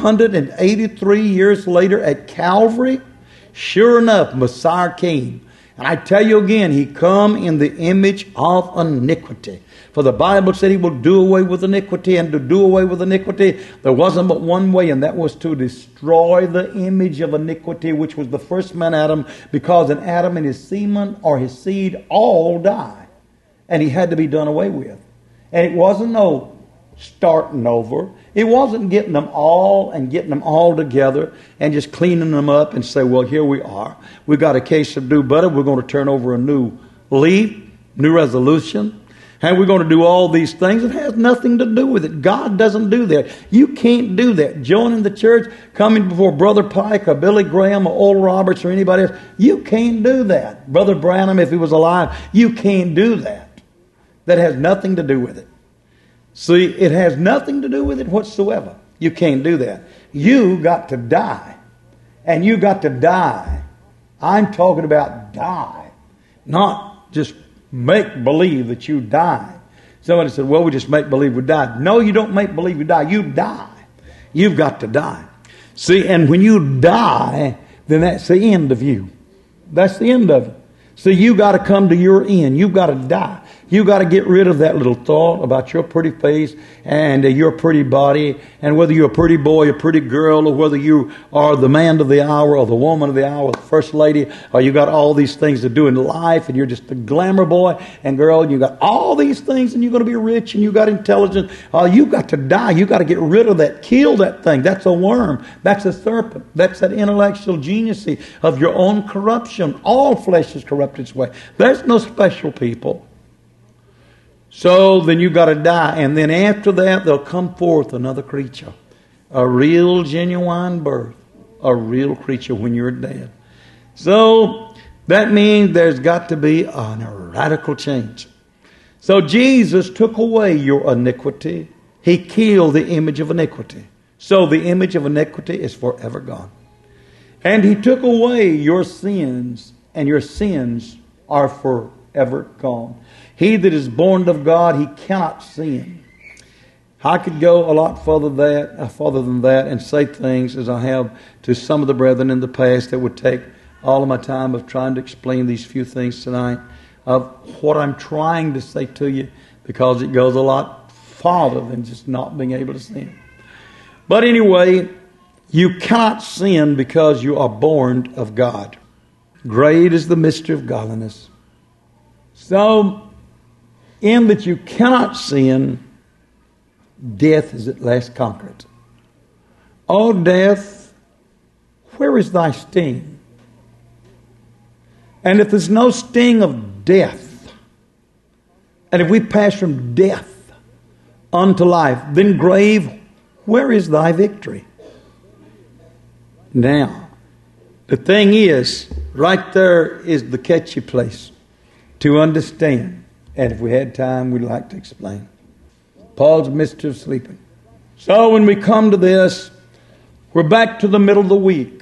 Speaker 1: 483 years later at Calvary, sure enough, Messiah came. And I tell you again, He come in the image of iniquity. For the Bible said He will do away with iniquity, and to do away with iniquity, there wasn't but one way, and that was to destroy the image of iniquity, which was the first man Adam, because in Adam and his semen or his seed all die. And he had to be done away with. And it wasn't no starting over. It wasn't getting them all together and just cleaning them up and say, well, here we are. We got a case of new butter. We're going to turn over a new leaf, new resolution. And we're going to do all these things. It has nothing to do with it. God doesn't do that. You can't do that. Joining the church, coming before Brother Pike or Billy Graham or Oral Roberts or anybody else, you can't do that. Brother Branham, if he was alive, you can't do that. That has nothing to do with it. See, it has nothing to do with it whatsoever. You can't do that. You got to die. And you got to die. I'm talking about die. Not just make believe that you die. Somebody said, well, we just make believe we died. No, you don't make believe you die. You die. You've got to die. See, and when you die, then that's the end of you. That's the end of it. So you got to come to your end. You've got to die. You got to get rid of that little thought about your pretty face and your pretty body, and whether you're a pretty boy, a pretty girl, or whether you are the man of the hour or the woman of the hour, the first lady, or you got all these things to do in life, and you're just a glamour boy and girl, and you got all these things, and you're going to be rich, and you got intelligence. You got to die. You got to get rid of that. Kill that thing. That's a worm. That's a serpent. That's that intellectual genius of your own corruption. All flesh is corrupt its way. There's no special people. So then you got to die. And then after that, there'll come forth another creature. A real genuine birth. A real creature when you're dead. So that means there's got to be a radical change. So Jesus took away your iniquity. He killed the image of iniquity. So the image of iniquity is forever gone. And He took away your sins, and your sins are forever gone. He that is born of God, he cannot sin. I could go a lot further than that and say things as I have to some of the brethren in the past that would take all of my time of trying to explain these few things tonight of what I'm trying to say to you, because it goes a lot farther than just not being able to sin. But anyway, you cannot sin because you are born of God. Great is the mystery of godliness. So, in that you cannot sin, death is at last conquered. O death, where is thy sting? And if there's no sting of death, and if we pass from death unto life, then grave, where is thy victory? Now, the thing is, right there is the catchy place to understand. And if we had time, we'd like to explain. Paul's mystery of sleeping. So when we come to this, we're back to the middle of the week.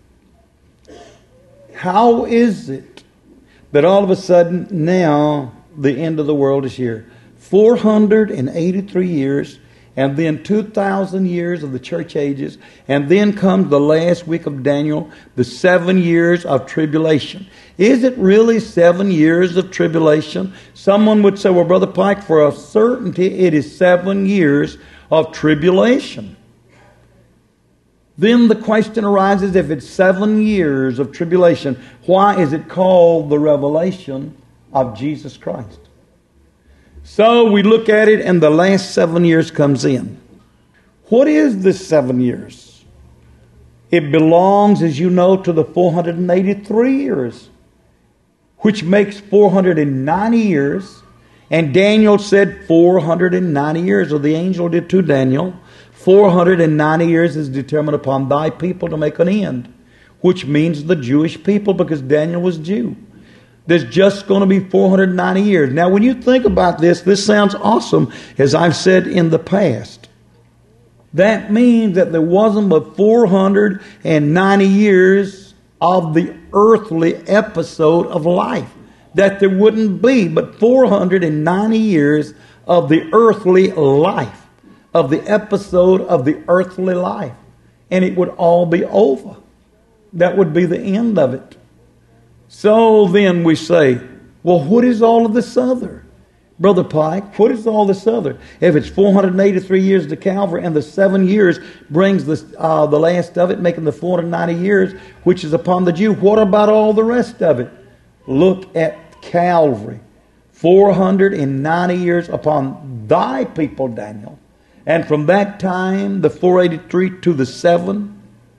Speaker 1: How is it that all of a sudden now the end of the world is here? 483 years, and then 2,000 years of the church ages, and then comes the last week of Daniel, the 7 years of tribulation. Is it really 7 years of tribulation? Someone would say, well, Brother Pike, for a certainty, it is 7 years of tribulation. Then the question arises, if it's 7 years of tribulation, why is it called the revelation of Jesus Christ? So we look at it, and the last 7 years comes in. What is this 7 years? It belongs, as you know, to the 483 years, which makes 490 years. And Daniel said 490 years, or the angel did to Daniel. 490 years is determined upon thy people to make an end, which means the Jewish people, because Daniel was Jew. There's just going to be 490 years. Now, when you think about this, this sounds awesome, as I've said in the past. That means that there wasn't but 490 years of the earthly episode of life. That there wouldn't be but 490 years of the earthly life, of the episode of the earthly life. And it would all be over. That would be the end of it. So then we say, well, what is all of this other? Brother Pike, what is all this other? If it's 483 years to Calvary, and the 7 years brings the last of it, making the 490 years, which is upon the Jew, what about all the rest of it? Look at Calvary. 490 years upon thy people, Daniel. And from that time, the 483 to the 7,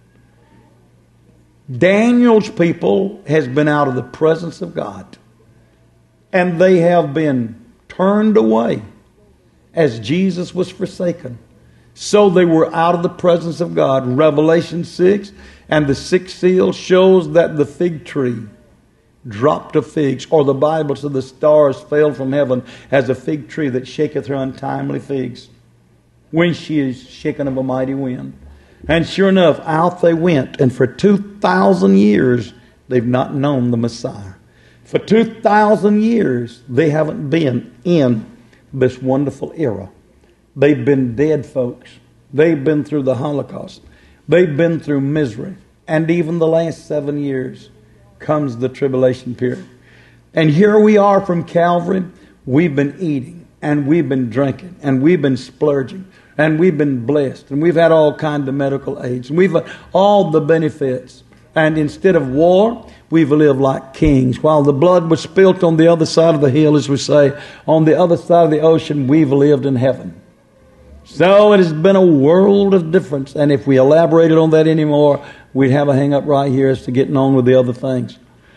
Speaker 1: Daniel's people has been out of the presence of God. And they have been turned away as Jesus was forsaken. So they were out of the presence of God. Revelation 6 and the 6th seal shows that the fig tree dropped of figs, or the Bible said the stars fell from heaven as a fig tree that shaketh her untimely figs when she is shaken of a mighty wind. And sure enough, out they went. And for 2,000 years, they've not known the Messiah. For 2,000 years, they haven't been in this wonderful era. They've been dead folks. They've been through the Holocaust. They've been through misery. And even the last 7 years comes the tribulation period. And here we are from Calvary. We've been eating, and we've been drinking, and we've been splurging. And we've been blessed. And we've had all kinds of medical aids. And we've had all the benefits. And instead of war, we've lived like kings. While the blood was spilt on the other side of the hill, as we say, on the other side of the ocean, we've lived in heaven. So it has been a world of difference. And if we elaborated on that anymore, we'd have a hang up right here as to getting on with the other things.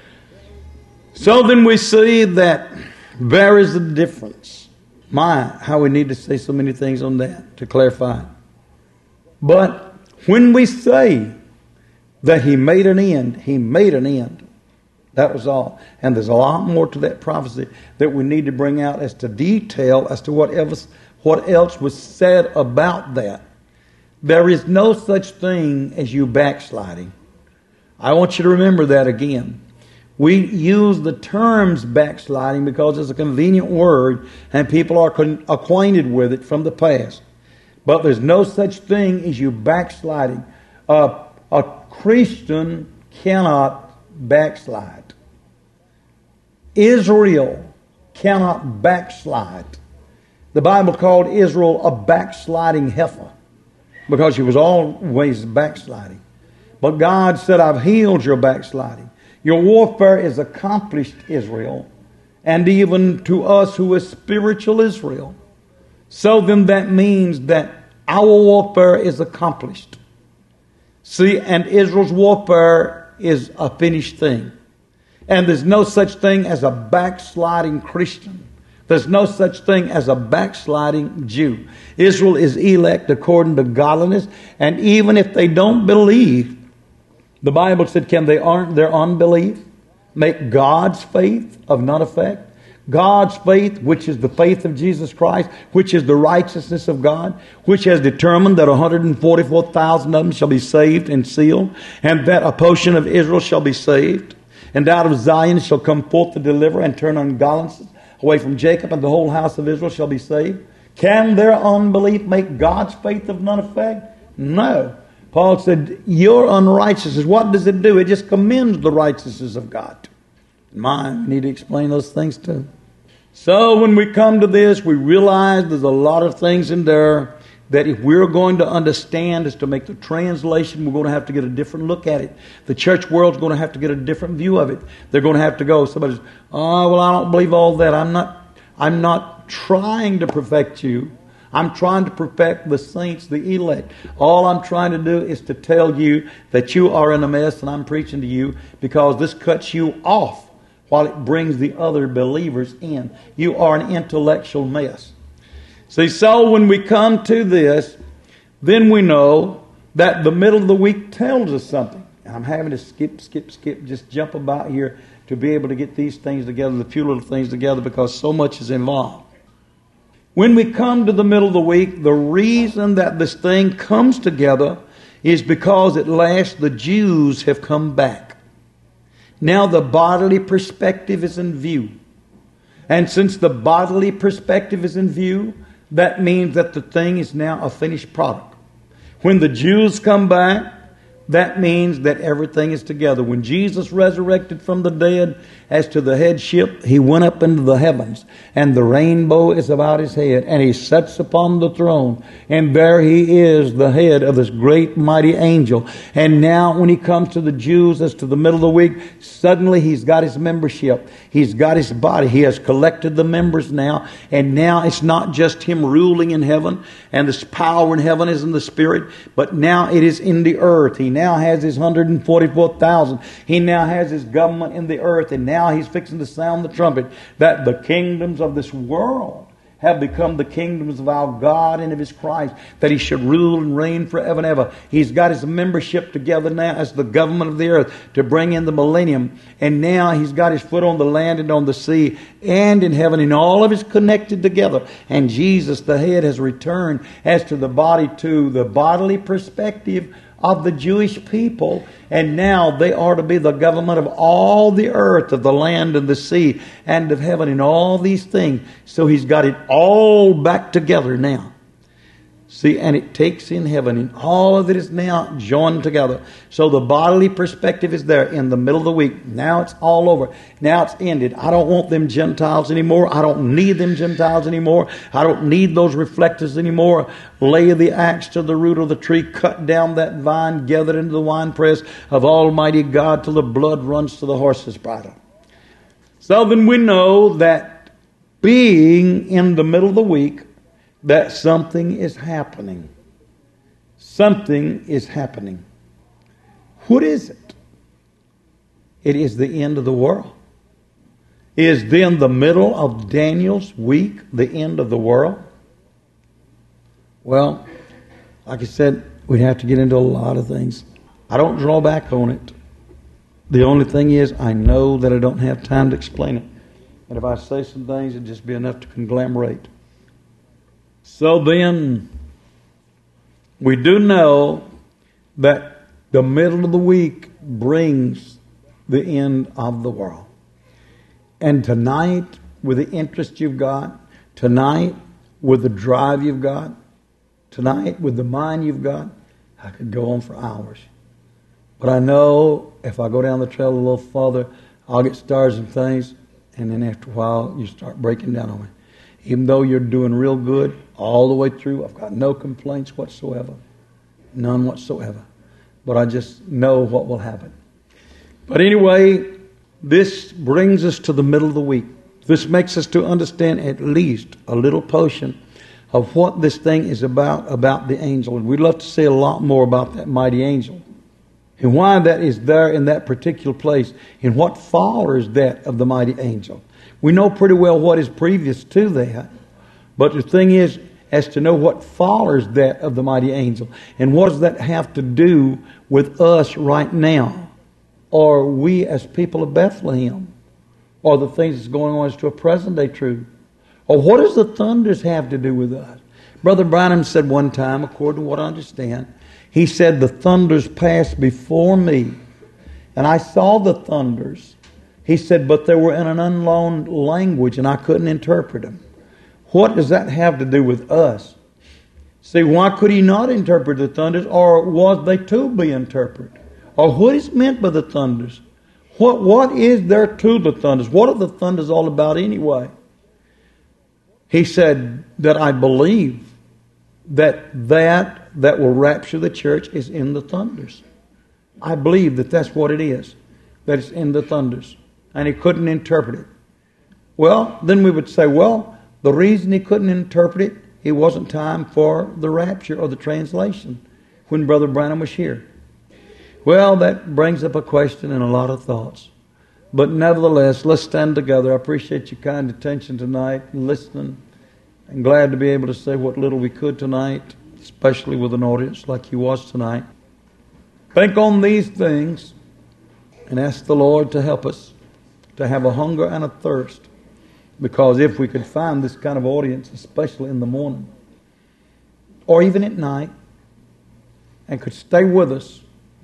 Speaker 1: So then we see that there is a difference. My, how we need to say so many things on that to clarify. But when we say that he made an end, he made an end. That was all. And there's a lot more to that prophecy that we need to bring out as to detail as to what else was said about that. There is no such thing as you backsliding. I want you to remember that again. We use the terms backsliding because it's a convenient word and people are acquainted with it from the past. But there's no such thing as you backsliding. A Christian cannot backslide. Israel cannot backslide. The Bible called Israel a backsliding heifer because she was always backsliding. But God said, I've healed your backsliding. Your warfare is accomplished, Israel, and even to us who is spiritual Israel. So then that means that our warfare is accomplished. See, and Israel's warfare is a finished thing. And there's no such thing as a backsliding Christian. There's no such thing as a backsliding Jew. Israel is elect according to godliness, and even if they don't believe, the Bible said, can their unbelief make God's faith of none effect? God's faith, which is the faith of Jesus Christ, which is the righteousness of God, which has determined that 144,000 of them shall be saved and sealed, and that a portion of Israel shall be saved. And out of Zion shall come forth the deliverer, and turn ungodliness away from Jacob, and the whole house of Israel shall be saved. Can their unbelief make God's faith of none effect? No. Paul said, your unrighteousness, what does it do? It just commends the righteousness of God. Mine, we need to explain those things too. So when we come to this, we realize there's a lot of things in there that if we're going to understand is to make the translation, we're going to have to get a different look at it. The church world's going to have to get a different view of it. They're going to have to go, somebody's, oh, well, I don't believe all that. I'm not trying to perfect you. I'm trying to perfect the saints, the elect. All I'm trying to do is to tell you that you are in a mess, and I'm preaching to you because this cuts you off while it brings the other believers in. You are an intellectual mess. See, so when we come to this, then we know that the middle of the week tells us something. And I'm having to skip, just jump about here to be able to get these things together, the few little things together, because so much is involved. When we come to the middle of the week, the reason that this thing comes together is because at last the Jews have come back. Now the bodily perspective is in view. And since the bodily perspective is in view, that means that the thing is now a finished product. When the Jews come back, that means that everything is together. When Jesus resurrected from the dead, as to the headship, he went up into the heavens, and the rainbow is about his head, and he sits upon the throne, and there he is, the head of this great mighty angel. And now when he comes to the Jews as to the middle of the week, suddenly he's got his membership. He's got his body. He has collected the members now, and now it's not just him ruling in heaven, and this power in heaven is in the Spirit, but now it is in the earth. He now has his 144,000. He now has his government in the earth, and now he's fixing to sound the trumpet that the kingdoms of this world have become the kingdoms of our God and of his Christ, that he should rule and reign forever and ever. He's got his membership together now as the government of the earth to bring in the millennium. And now he's got his foot on the land and on the sea and in heaven, and all of it's connected together. And Jesus, the head, has returned as to the body, to the bodily perspective of the Jewish people, and now they are to be the government of all the earth, of the land and the sea and of heaven and all these things. So he's got it all back together now. See, and it takes in heaven, and all of it is now joined together. So the bodily perspective is there in the middle of the week. Now it's all over. Now it's ended. I don't want them Gentiles anymore. I don't need them Gentiles anymore. I don't need those reflectors anymore. Lay the axe to the root of the tree, cut down that vine, gather it into the winepress of Almighty God till the blood runs to the horse's bridle. So then we know that being in the middle of the week, that something is happening. Something is happening. What is it? It is the end of the world. Is then the middle of Daniel's week the end of the world? Well, like I said, we'd have to get into a lot of things. I don't draw back on it. The only thing is, I know that I don't have time to explain it. And if I say some things, it'd just be enough to conglomerate. So then, we do know that the middle of the week brings the end of the world. And tonight, with the interest you've got, tonight, with the drive you've got, tonight, with the mind you've got, I could go on for hours. But I know if I go down the trail a little further, I'll get started on things, and then after a while, you start breaking down on me. Even though you're doing real good all the way through, I've got no complaints whatsoever. None whatsoever. But I just know what will happen. But anyway, this brings us to the middle of the week. This makes us to understand at least a little portion of what this thing is about the angel. And we'd love to say a lot more about that mighty angel and why that is there in that particular place and what follows that of the mighty angel. We know pretty well what is previous to that, but the thing is, as to know what follows that of the mighty angel, and what does that have to do with us right now, or we as people of Bethlehem, or the things that's going on as to a present day truth, or what does the thunders have to do with us? Brother Branham said one time, according to what I understand, he said, the thunders passed before me, and I saw the thunders. He said, but they were in an unknown language, and I couldn't interpret them. What does that have to do with us? See, why could he not interpret the thunders, or was they to be interpreted? Or what is meant by the thunders? What is there to the thunders? What are the thunders all about anyway? He said that I believe that will rapture the church is in the thunders. I believe that that's what it is, that it's in the thunders. And he couldn't interpret it. Well, then we would say, well, the reason he couldn't interpret it wasn't time for the rapture or the translation when Brother Branham was here. Well, that brings up a question and a lot of thoughts. But nevertheless, let's stand together. I appreciate your kind attention tonight and listening. I'm glad to be able to say what little we could tonight, especially with an audience like you was tonight. Think on these things and ask the Lord to help us to have a hunger and a thirst. Because if we could find this kind of audience, especially in the morning, or even at night, and could stay with us,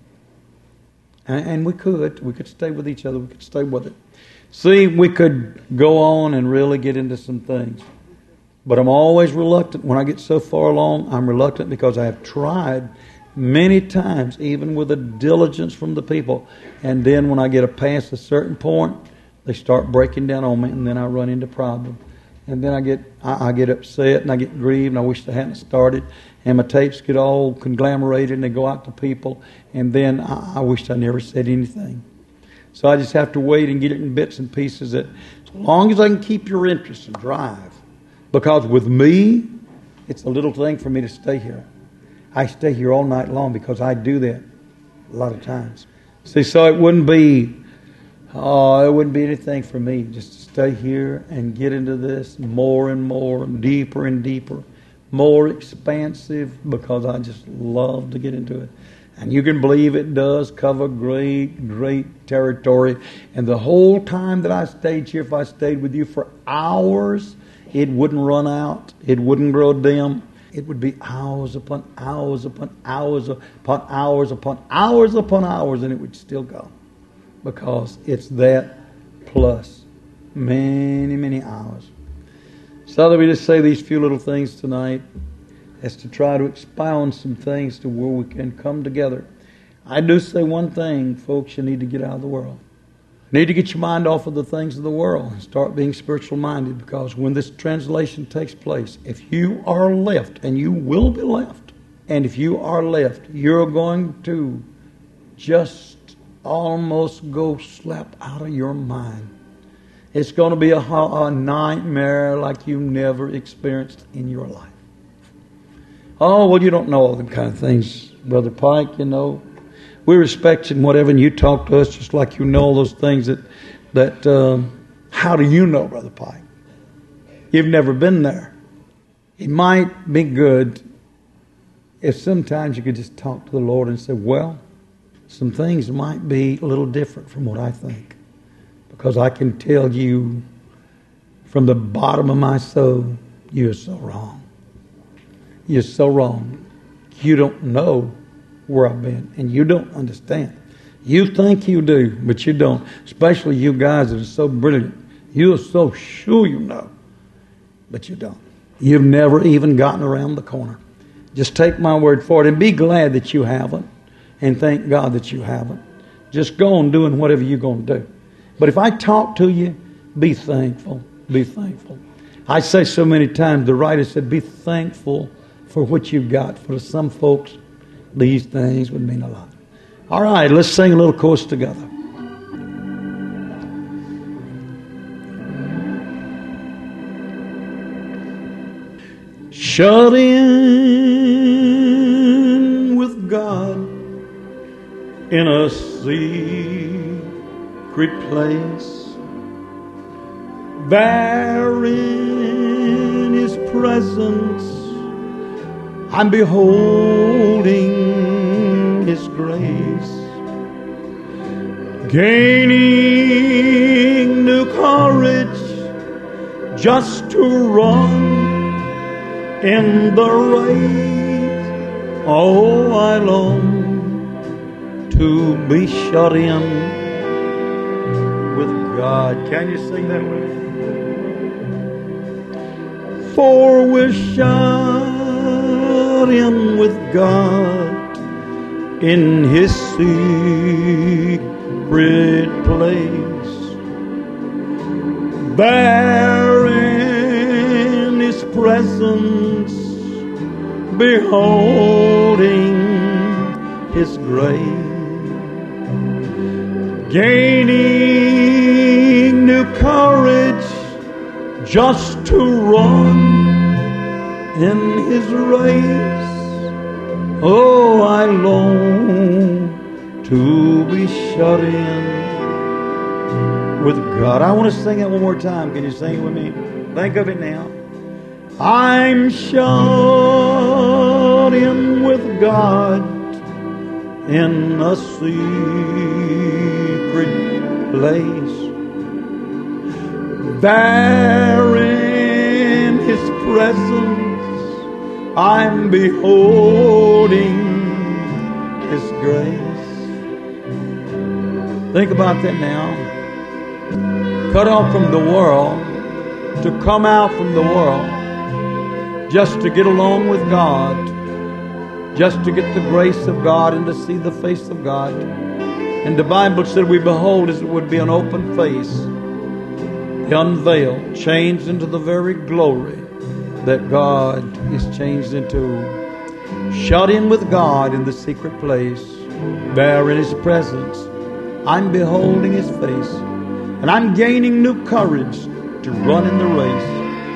Speaker 1: and we could stay with each other, we could stay with it. See, we could go on and really get into some things. But I'm always reluctant. When I get so far along, I'm reluctant because I have tried many times, even with a diligence from the people. And then when I get past a certain point, they start breaking down on me, and then I run into problems. And then I get upset, and I get grieved, and I wish they hadn't started. And my tapes get all conglomerated, and they go out to people. And then I wish I never said anything. So I just have to wait and get it in bits and pieces. That as long as I can keep your interest and drive. Because with me, it's a little thing for me to stay here. I stay here all night long because I do that a lot of times. See, so it wouldn't be anything for me just to stay here and get into this more and more, deeper and deeper, more expansive, because I just love to get into it. And you can believe it does cover great, great territory. And the whole time that I stayed here, if I stayed with you for hours, it wouldn't run out. It wouldn't grow dim. It would be hours upon hours upon hours upon hours upon hours upon hours, and it would still go. Because it's that plus many, many hours. So let me just say these few little things tonight as to try to expound some things to where we can come together. I do say one thing, folks, you need to get out of the world. You need to get your mind off of the things of the world and start being spiritual minded, because when this translation takes place, if you are left, and you will be left, and if you are left, you're going to just almost go slap out of your mind. It's going to be a nightmare like you never experienced in your life. Oh, well, you don't know all them kind of things, Brother Pike, you know. We respect you and whatever, and you talk to us just like you know all those things that how do you know, Brother Pike? You've never been there. It might be good if sometimes you could just talk to the Lord and say, well, some things might be a little different from what I think. Because I can tell you from the bottom of my soul, you're so wrong. You're so wrong. You don't know where I've been, and you don't understand. You think you do, but you don't. Especially you guys that are so brilliant. You're so sure you know, but you don't. You've never even gotten around the corner. Just take my word for it and be glad that you haven't, and thank God that you haven't. Just go on doing whatever you're going to do. But if I talk to you, be thankful. Be thankful. I say so many times, the writer said, be thankful for what you've got. For some folks, these things would mean a lot. All right, let's sing a little chorus together. shut in with God in a secret place, there in His presence I'm beholding His grace, gaining new courage just to run in the race. Oh, I long to be shut in with God. Can you sing that with me? For we're shut in with God in His secret place, there in His presence beholding His grace, gaining new courage just to run in His race. Oh, I long to be shut in with God. I want to sing it one more time. Can you sing it with me? Think of it now. I'm shut in with God in a secret place, there in His presence I'm beholding His grace. Think about that now. Cut off from the world, to come out from the world, just to get along with God, just to get the grace of God and to see the face of God. And the Bible said we behold as it would be an open face, the unveiled, changed into the very glory that God is changed into. Shut in with God in the secret place, there in His presence I'm beholding His face, and I'm gaining new courage to run in the race.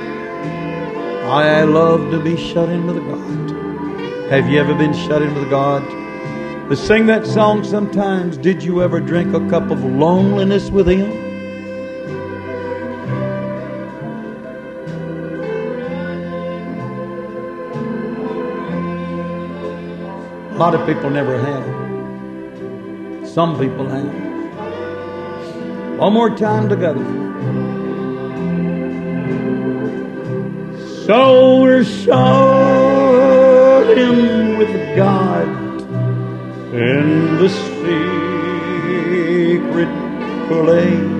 Speaker 1: I love to be shut in with God. Have you ever been shut in with God? To sing that song sometimes, did you ever drink a cup of loneliness with Him? A lot of people never have. Some people have. One more time together. So we're shut in with God in the secret place,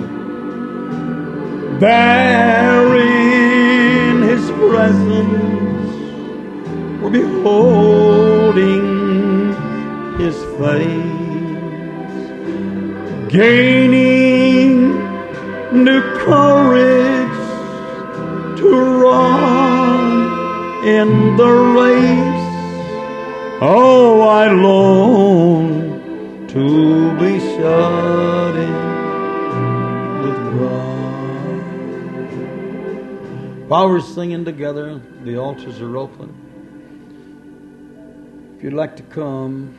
Speaker 1: there in His presence we're beholding His face, gaining new courage to run in the race. Oh, I long to be shut in with God. While we're singing together, the altars are open. If you'd like to come,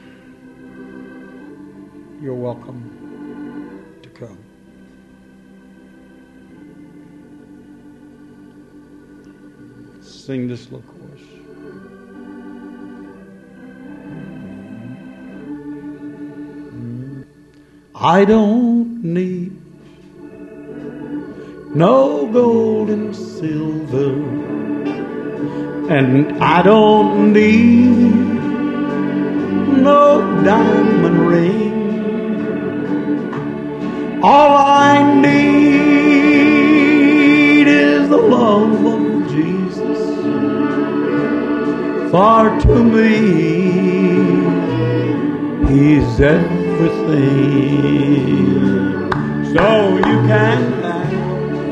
Speaker 1: you're welcome to come. Sing this little chorus. I don't need no gold and silver, and I don't need no diamond ring. All I need is the love of Jesus. For to me, He's everything. So you can have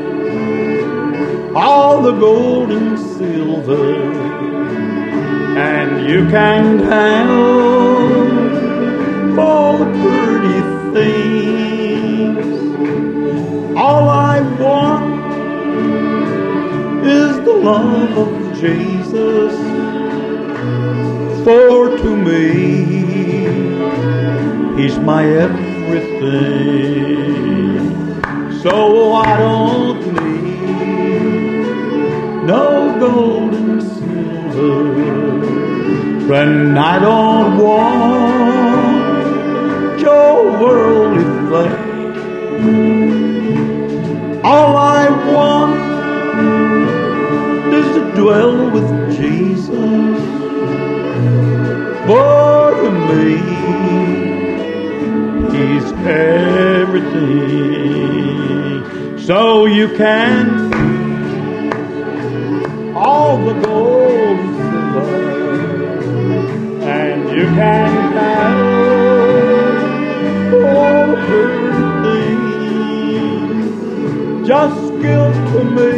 Speaker 1: all the gold and silver, and you can have all the pretty things. All I want is the love of Jesus, for to me He's my everything. So I don't need no gold and silver, and I don't want your worldly fame. All I want is to dwell with Jesus. For to me, He's everything. So you can all the gold and silver, and you can have all the things. Just give to me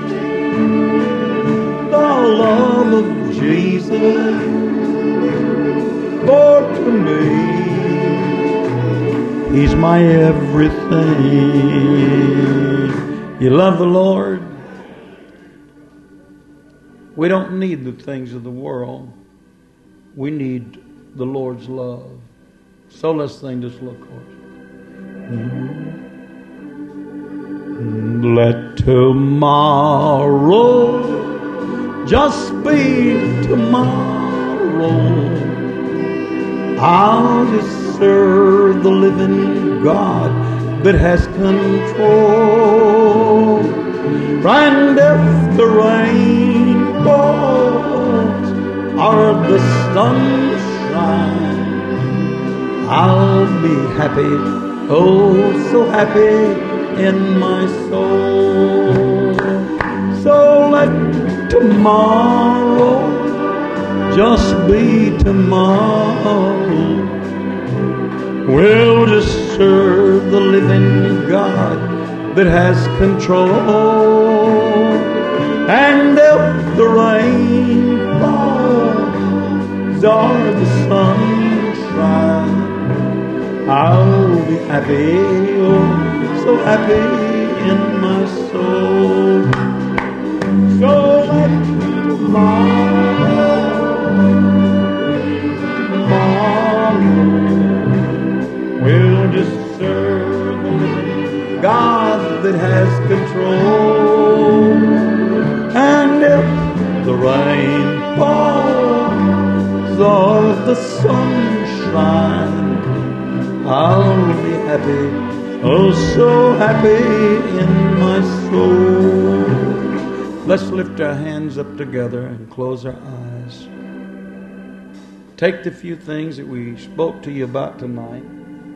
Speaker 1: the love of Jesus. For to me, He's my everything. You love the Lord? We don't need the things of the world. We need the Lord's love. So let's sing this little chorus. Let tomorrow just be tomorrow. I'll just serve the living God that has control. And if the rain falls or the sunshine, I'll be happy, oh so happy in my soul. So let tomorrow just be tomorrow. We'll just serve the living God that has control. And if the rain falls or the sunshine, I'll be happy, oh so happy in my soul. So let tomorrow we'll just serve the living God that has control. And if the rain falls or the sunshine, I'll be happy, oh so happy in my soul. Let's lift our hands up together and close our eyes. Take the few things that we spoke to you about tonight,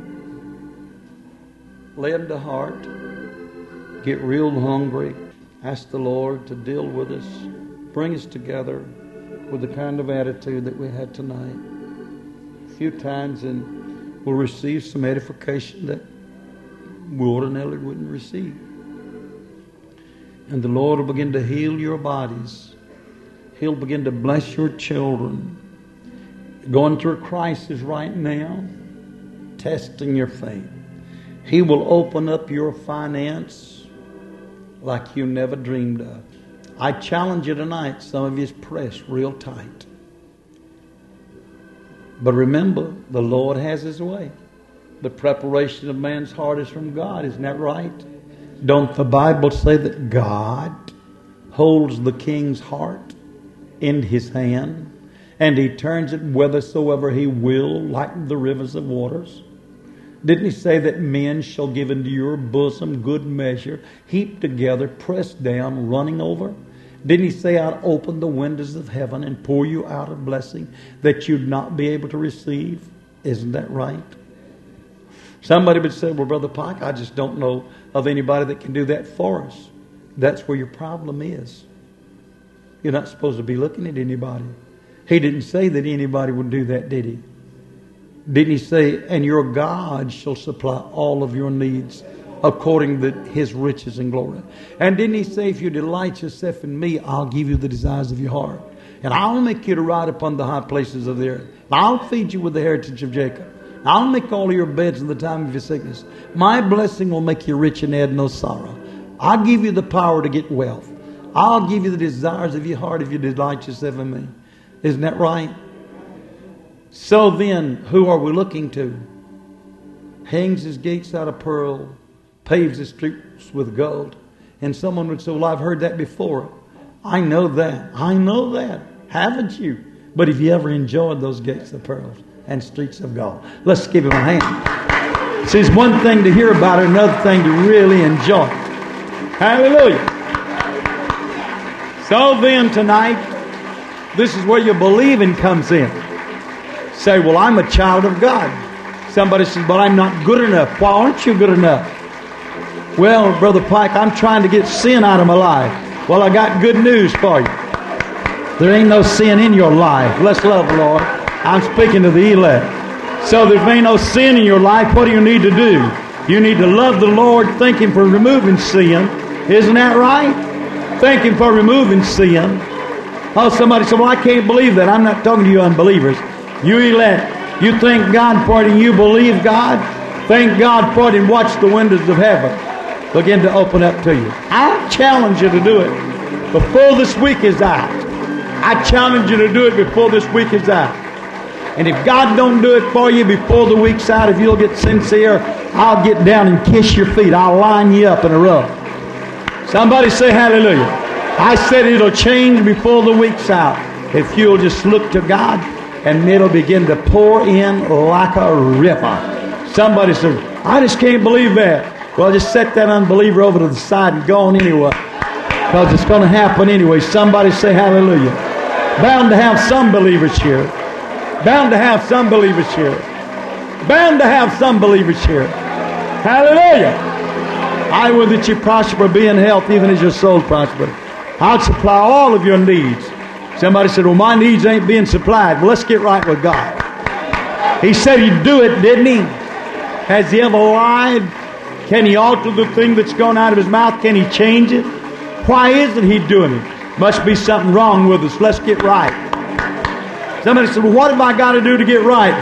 Speaker 1: lay them to heart, get real hungry, ask the Lord to deal with us, bring us together with the kind of attitude that we had tonight. A few times and we'll receive some edification that we ordinarily wouldn't receive. And the Lord will begin to heal your bodies. He'll begin to bless your children. Going through a crisis right now, testing your faith. He will open up your finance like you never dreamed of. I challenge you tonight, some of you is pressed real tight. But remember, the Lord has His way. The preparation of man's heart is from God. Isn't that right? Don't the Bible say that God holds the king's heart in His hand, and He turns it whithersoever He will, like the rivers of waters? Didn't He say that men shall give into your bosom good measure, heaped together, pressed down, running over? Didn't He say, I'd open the windows of heaven and pour you out a blessing that you'd not be able to receive? Isn't that right? Somebody would say, well, Brother Pike, I just don't know of anybody that can do that for us. That's where your problem is. You're not supposed to be looking at anybody. He didn't say that anybody would do that, did He? Didn't He say, and your God shall supply all of your needs according to His riches and glory? And didn't He say, if you delight yourself in Me, I'll give you the desires of your heart. And I'll make you to ride upon the high places of the earth. And I'll feed you with the heritage of Jacob. I'll make all of your beds in the time of your sickness. My blessing will make you rich and add no sorrow. I'll give you the power to get wealth. I'll give you the desires of your heart if you delight yourself in me. Isn't that right? So then, who are we looking to? Hangs his gates out of pearl, paves his streets with gold. And someone would say, well, I've heard that before. I know that. I know that. Haven't you? But have you ever enjoyed those gates of pearls and streets of gold? Let's give him a hand. See, it's one thing to hear about it, another thing to really enjoy it. Hallelujah. So then tonight, this is where your believing comes in. Say, well, I'm a child of God. Somebody says, but I'm not good enough. Why aren't you good enough? Well, Brother Pike, I'm trying to get sin out of my life. Well, I got good news for you. There ain't no sin in your life. Let's love the Lord. I'm speaking to the elect. So there ain't no sin in your life. What do you need to do? You need to love the Lord, thank Him for removing sin. Isn't that right? Thank Him for removing sin. Oh, somebody said, well, I can't believe that. I'm not talking to you unbelievers. You elect. You thank God for it and you believe God. Thank God for it and watch the windows of heaven begin to open up to you. I challenge you to do it before this week is out. I challenge you to do it before this week is out. And if God don't do it for you before the week's out, if you'll get sincere, I'll get down and kiss your feet. I'll line you up in a row. Somebody say hallelujah. I said it'll change before the week's out. If you'll just look to God, and it'll begin to pour in like a river. Somebody says, I just can't believe that. Well, just set that unbeliever over to the side and go on anyway. Because it's going to happen anyway. Somebody say hallelujah. Bound to have some believers here. Bound to have some believers here. Bound to have some believers here. Hallelujah. I will that you prosper, be in health, even as your soul prosper. I'll supply all of your needs. Somebody said, well, my needs ain't being supplied. Well, let's get right with God. He said he'd do it, didn't he? Has he ever lied? Can he alter the thing that's gone out of his mouth? Can he change it? Why isn't he doing it? Must be something wrong with us. Let's get right. Somebody said, well, what have I got to do to get right?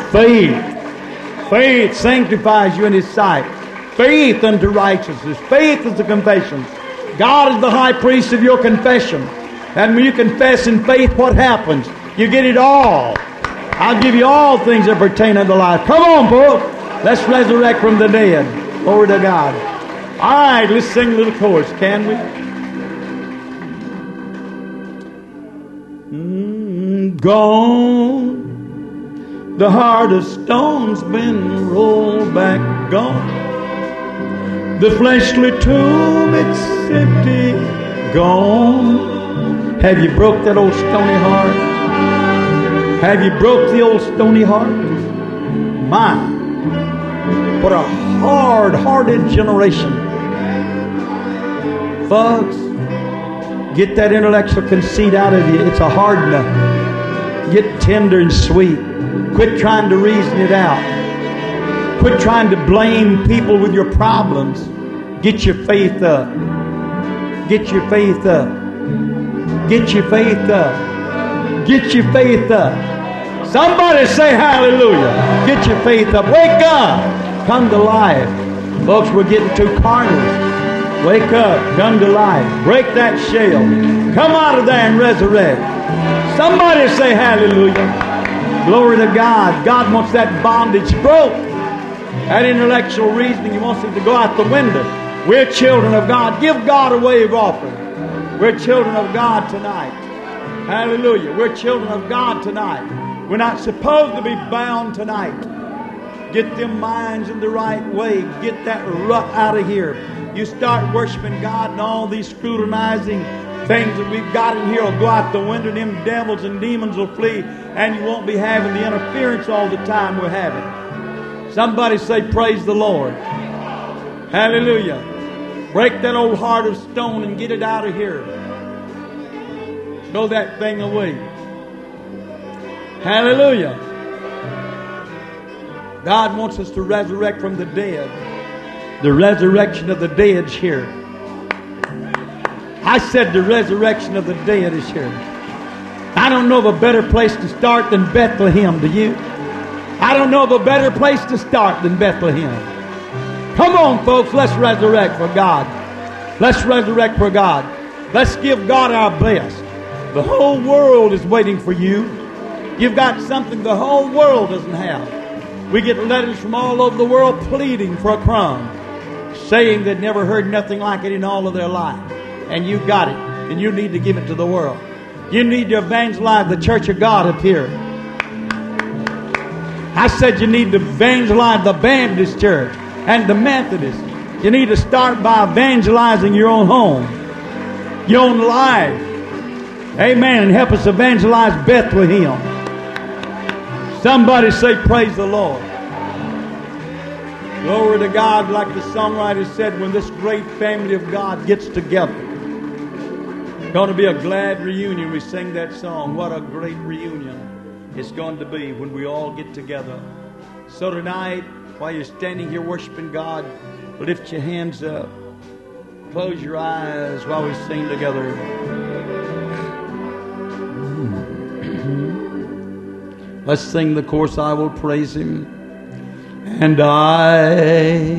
Speaker 1: Faith. Faith sanctifies you in His sight. Faith unto righteousness. Faith is the confession. God is the high priest of your confession. And when you confess in faith, what happens? You get it all. I'll give you all things that pertain unto life. Come on, folks. Let's resurrect from the dead. Glory to God. All right, let's sing a little chorus, can we? Gone. The heart of stone's been rolled back, gone. The fleshly tomb, it's empty, gone. Have you broke that old stony heart? Have you broke the old stony heart? My, what a hard-hearted generation. Folks, get that intellectual conceit out of you. It's a hard enough. Get tender and sweet. Quit trying to reason it out. Quit trying to blame people with your problems. Get your faith up. Get your faith up. Get your faith up. Get your faith up. Somebody say hallelujah. Get your faith up. Wake up. Come to life. Folks, we're getting too carnal. Wake up. Come to life. Break that shell. Come out of there and resurrect. Somebody say hallelujah. Glory to God. God wants that bondage broke. That intellectual reasoning, He wants it to go out the window. We're children of God. Give God a wave offering. We're children of God tonight. Hallelujah. We're children of God tonight. We're not supposed to be bound tonight. Get them minds in the right way. Get that rut out of here. You start worshiping God and all these scrutinizing things that we've got in here will go out the window. Them devils and demons will flee, and you won't be having the interference all the time we're having. Somebody say praise the Lord. Hallelujah. Break that old heart of stone and get it out of here. Throw that thing away. Hallelujah. God wants us to resurrect from the dead. The resurrection of the dead is here. I said the resurrection of the dead is here. I don't know of a better place to start than Bethlehem, do you? I don't know of a better place to start than Bethlehem. Come on, folks, let's resurrect for God. Let's resurrect for God.
Speaker 2: Let's give God our best. The whole world is waiting for you. You've got something the whole world doesn't have. We get letters from all over the world pleading for a crumb, saying they'd never heard nothing like it in all of their life. And you got it, and you need to give it to the world. You need to evangelize the church of God up here. I said you need to evangelize the Baptist church and the Methodist. You need to start by evangelizing your own home, your own life. Amen. And help us evangelize Bethlehem. Somebody say, praise the Lord. Glory to God. Like the songwriter said, when this great family of God gets together, it's going to be a glad reunion. We sing that song. What a great reunion it's going to be when we all get together. So tonight, while you're standing here worshiping God, lift your hands up. Close your eyes while we sing together. Let's sing the chorus, I will praise Him. And I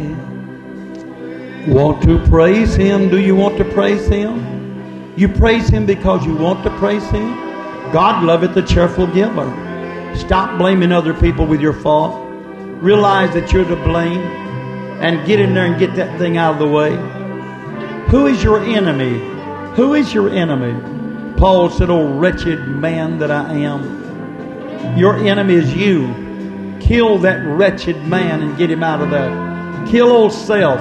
Speaker 2: want to praise Him. Do you want to praise Him? You praise Him because you want to praise Him. God loveth the cheerful giver. Stop blaming other people with your fault. Realize that you're to blame and get in there and get that thing out of the way. Who is your enemy? Who is your enemy? Paul said, "Oh, wretched man that I am." Your enemy is you. Kill that wretched man and get him out of there. Kill old self.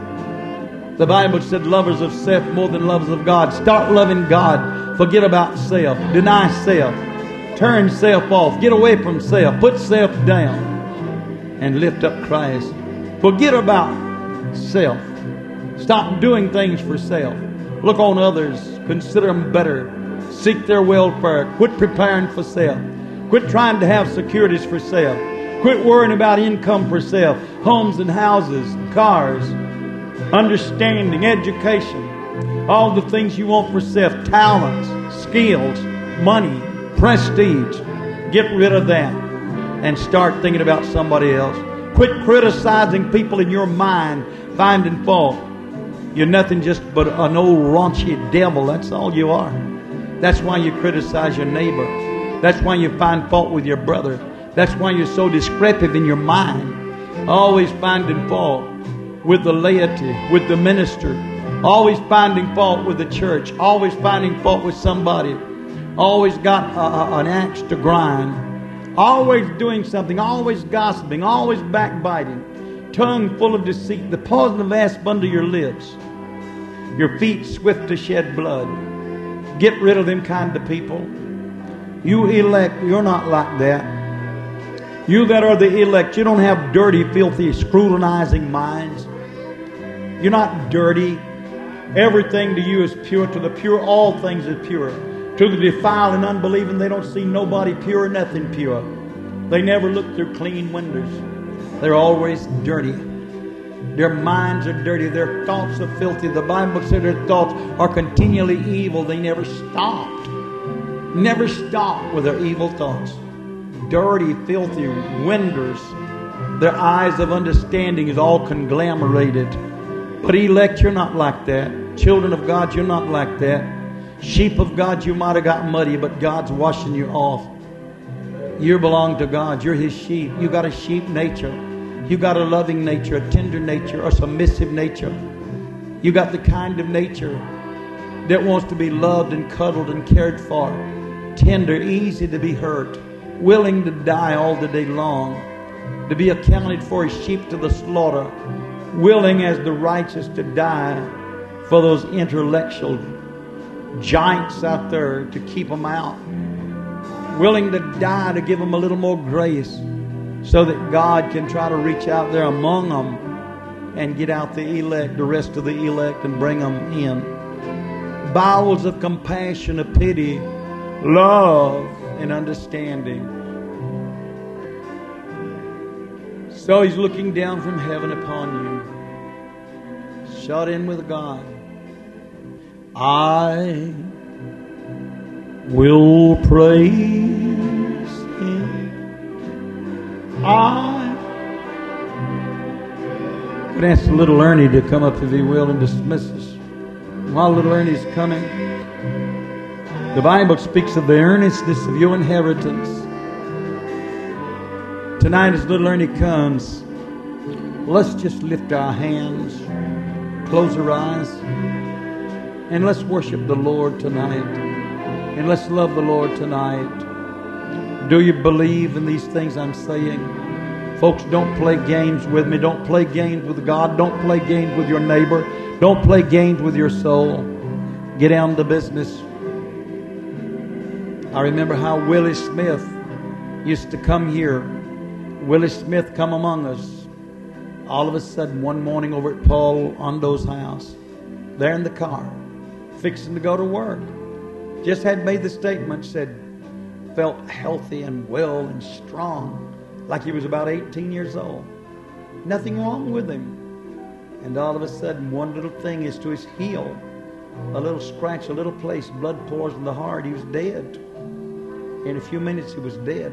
Speaker 2: The Bible said lovers of self more than lovers of God. Start loving God. Forget about self. Deny self. Turn self off. Get away from self. Put self down. And lift up Christ. Forget about self. Stop doing things for self. Look on others. Consider them better. Seek their welfare. Quit preparing for self. Quit trying to have securities for self. Quit worrying about income for self. Homes and houses, cars, understanding, education, all the things you want for self, talents, skills, money, prestige. Get rid of that and start thinking about somebody else. Quit criticizing people in your mind, finding fault. You're nothing just but an old raunchy devil. That's all you are. That's why you criticize your neighbor. That's why you find fault with your brother. That's why you're so discrepantic in your mind. Always finding fault with the laity, with the minister. Always finding fault with the church. Always finding fault with somebody. Always got an axe to grind. Always doing something. Always gossiping. Always backbiting. Tongue full of deceit. The poison of asp under your lips. Your feet swift to shed blood. Get rid of them kind of people. You elect, you're not like that. You that are the elect, you don't have dirty, filthy, scrutinizing minds. You're not dirty. Everything to you is pure. To the pure, all things is pure. To the defiled and unbelieving, they don't see nobody pure, nothing pure. They never look through clean windows. They're always dirty. Their minds are dirty. Their thoughts are filthy. The Bible said their thoughts are continually evil. They never stopped. Never stopped with their evil thoughts. Dirty, filthy windows. Their eyes of understanding is all conglomerated. But elect, you're not like that. Children of God, you're not like that. Sheep of God, you might have got muddy, but God's washing you off. You belong to God. You're His sheep. You got a sheep nature. You got a loving nature, a tender nature, a submissive nature. You got the kind of nature that wants to be loved and cuddled and cared for. Tender, easy to be hurt, willing to die all the day long, to be accounted for as sheep to the slaughter, willing as the righteous to die for those intellectual giants out there, to keep them out, willing to die to give them a little more grace so that God can try to reach out there among them and get out the elect, the rest of the elect, and bring them in. Bowels of compassion, of pity, love, and understanding. So He's looking down from heaven upon you, shut in with God. I will praise Him. I would ask little Ernie to come up, if he will, and dismiss us. While little Ernie's coming, the Bible speaks of the earnestness of your inheritance. Tonight as little Ernie comes, let's just lift our hands, close our eyes, and let's worship the Lord tonight. And let's love the Lord tonight. Do you believe in these things I'm saying? Folks, don't play games with me. Don't play games with God. Don't play games with your neighbor. Don't play games with your soul. Get down to business. I remember how Willie Smith used to come here. Willie Smith come among us. All of a sudden, one morning over at Paul Ondo's house, there in the car, fixing to go to work. Just had made the statement, said, felt healthy and well and strong, like he was about 18 years old. Nothing wrong with him. And all of a sudden, one little thing is to his heel. A little scratch, a little place, blood pours in the heart. He was dead. In a few minutes, he was dead.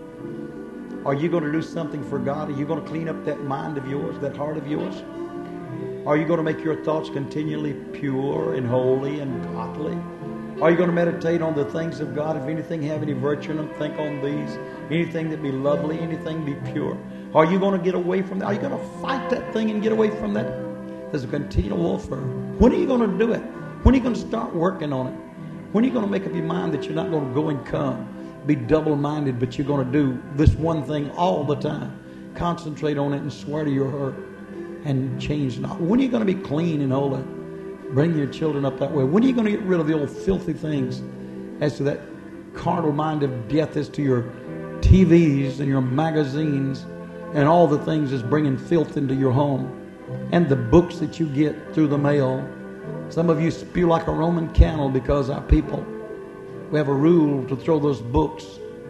Speaker 2: Are you going to do something for God? Are you going to clean up that mind of yours, that heart of yours? Are you going to make your thoughts continually pure and holy and godly? Are you going to meditate on the things of God? If anything have any virtue in them, think on these. Anything that be lovely, anything be pure. Are you going to get away from that? Are you going to fight that thing and get away from that? There's a continual warfare. When are you going to do it? When are you going to start working on it? When are you going to make up your mind that you're not going to go and come? Be double-minded, but you're going to do this one thing all the time. Concentrate on it and swear to your heart and change not. When are you going to be clean and holy? Bring your children up that way. When are you going to get rid of the old filthy things as to that carnal mind of death, as to your TVs and your magazines and all the things that's bringing filth into your home, and the books that you get through the mail? Some of you spew like a Roman candle because our people, we have a rule to throw those books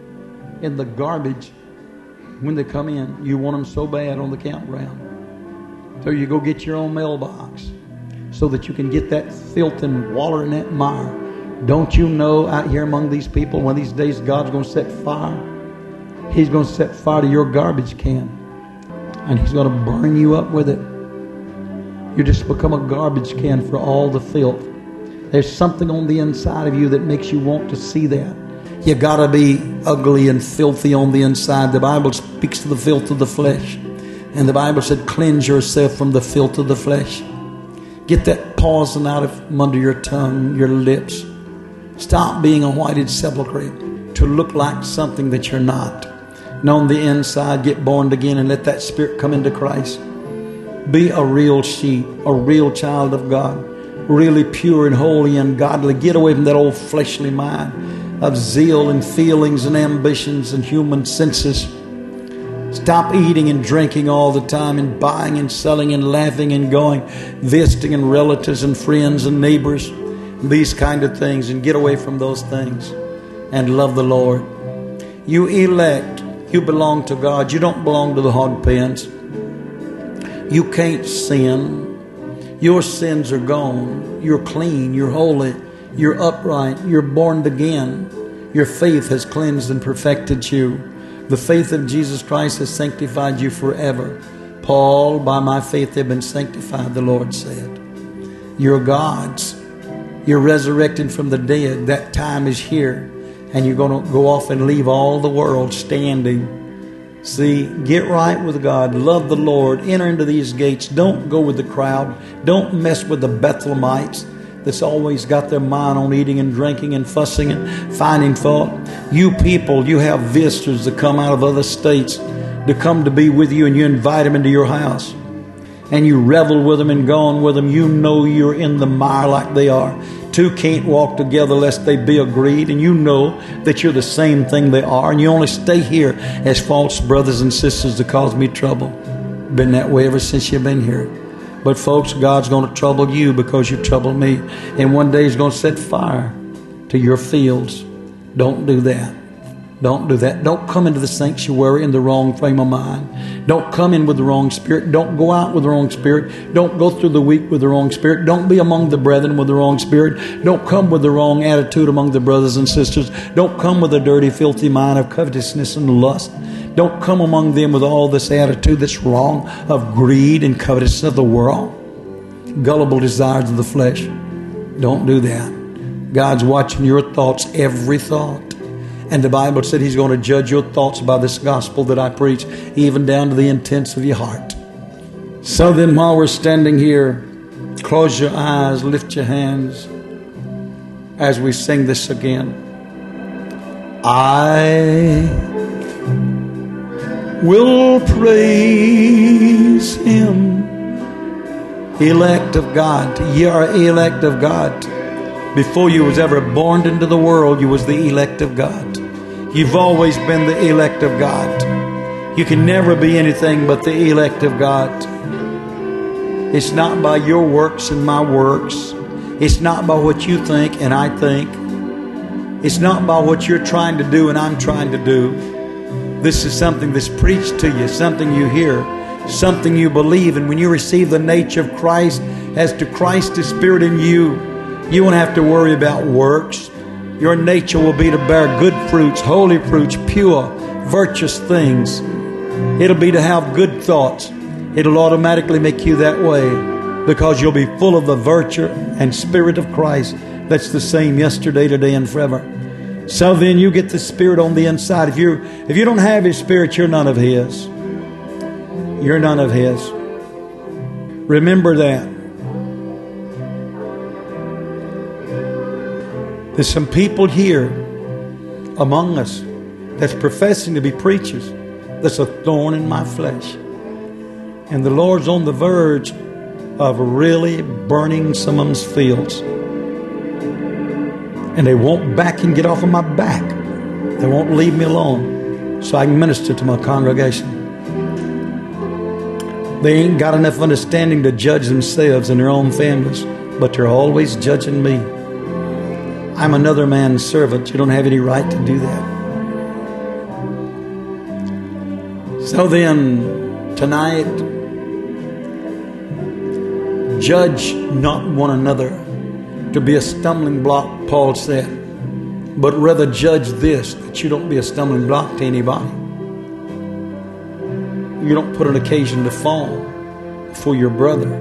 Speaker 2: in the garbage when they come in. You want them so bad on the campground. So you go get your own mailbox so that you can get that filth and waller in that mire. Don't you know out here among these people, one of these days God's going to set fire. He's going to set fire to your garbage can. And He's going to burn you up with it. You just become a garbage can for all the filth. There's something on the inside of you that makes you want to see that. You got to be ugly and filthy on the inside. The Bible speaks to the filth of the flesh. And the Bible said, cleanse yourself from the filth of the flesh. Get that poison out of under your tongue, your lips. Stop being a whited sepulchre to look like something that you're not. And on the inside, get born again and let that spirit come into Christ. Be a real sheep, a real child of God, really pure and holy and godly. Get away from that old fleshly mind of zeal and feelings and ambitions and human senses. Stop eating and drinking all the time and buying and selling and laughing and going, visiting and relatives and friends and neighbors, these kind of things, and get away from those things and love the Lord. You elect, you belong to God. You don't belong to the hog pens. You can't sin. Your sins are gone. You're clean. You're holy. You're upright. You're born again. Your faith has cleansed and perfected you. The faith of Jesus Christ has sanctified you forever. Paul, by my faith have been sanctified, the Lord said. You're God's. You're resurrected from the dead. That time is here. And you're going to go off and leave all the world standing. See, get right with God. Love the Lord. Enter into these gates. Don't go with the crowd. Don't mess with the Bethlehemites that's always got their mind on eating and drinking and fussing and finding fault. You people, you have visitors that come out of other states to come to be with you, and you invite them into your house. And you revel with them and go on with them. You know you're in the mire like they are. Two can't walk together lest they be agreed. And you know that you're the same thing they are. And you only stay here as false brothers and sisters to cause me trouble. Been that way ever since you've been here. But folks, God's going to trouble you because you troubled me. And one day He's going to set fire to your fields. Don't do that. Don't do that. Don't come into the sanctuary in the wrong frame of mind. Don't come in with the wrong spirit. Don't go out with the wrong spirit. Don't go through the week with the wrong spirit. Don't be among the brethren with the wrong spirit. Don't come with the wrong attitude among the brothers and sisters. Don't come with a dirty, filthy mind of covetousness and lust. Don't come among them with all this attitude that's wrong of greed and covetousness of the world. Gullible desires of the flesh.
Speaker 1: Don't do that. God's watching your thoughts, every thought. And the Bible said He's going to judge your thoughts by this gospel that I preach, even down to the intents of your heart. So then, while we're standing here, close your eyes, lift your hands as we sing this again. I will praise Him. Elect of God. You are elect of God. Before you was ever born into the world, you was the elect of God. You've always been the elect of God. You can never be anything but the elect of God. It's not by your works and my works. It's not by what you think and I think. It's not by what you're trying to do and I'm trying to do. This is something that's preached to you, something you hear, something you believe. And when you receive the nature of Christ, as to Christ is Spirit in you, you won't have to worry about works. Your nature will be to bear good fruits, holy fruits, pure, virtuous things. It'll be to have good thoughts. It'll automatically make you that way because you'll be full of the virtue and Spirit of Christ that's the same yesterday, today, and forever. So then you get the Spirit on the inside. If you don't have His Spirit, you're none of His. You're none of His. Remember that. There's some people here among us that's professing to be preachers. That's a thorn in my flesh. And the Lord's on the verge of really burning some of them's fields. And they won't back and get off of my back. They won't leave me alone so I can minister to my congregation. They ain't got enough understanding to judge themselves and their own families, but they're always judging me. I'm another man's servant. You don't have any right to do that. So then, tonight, judge not one another to be a stumbling block, Paul said, but rather judge this, that you don't be a stumbling block to anybody. You don't put an occasion to fall for your brother.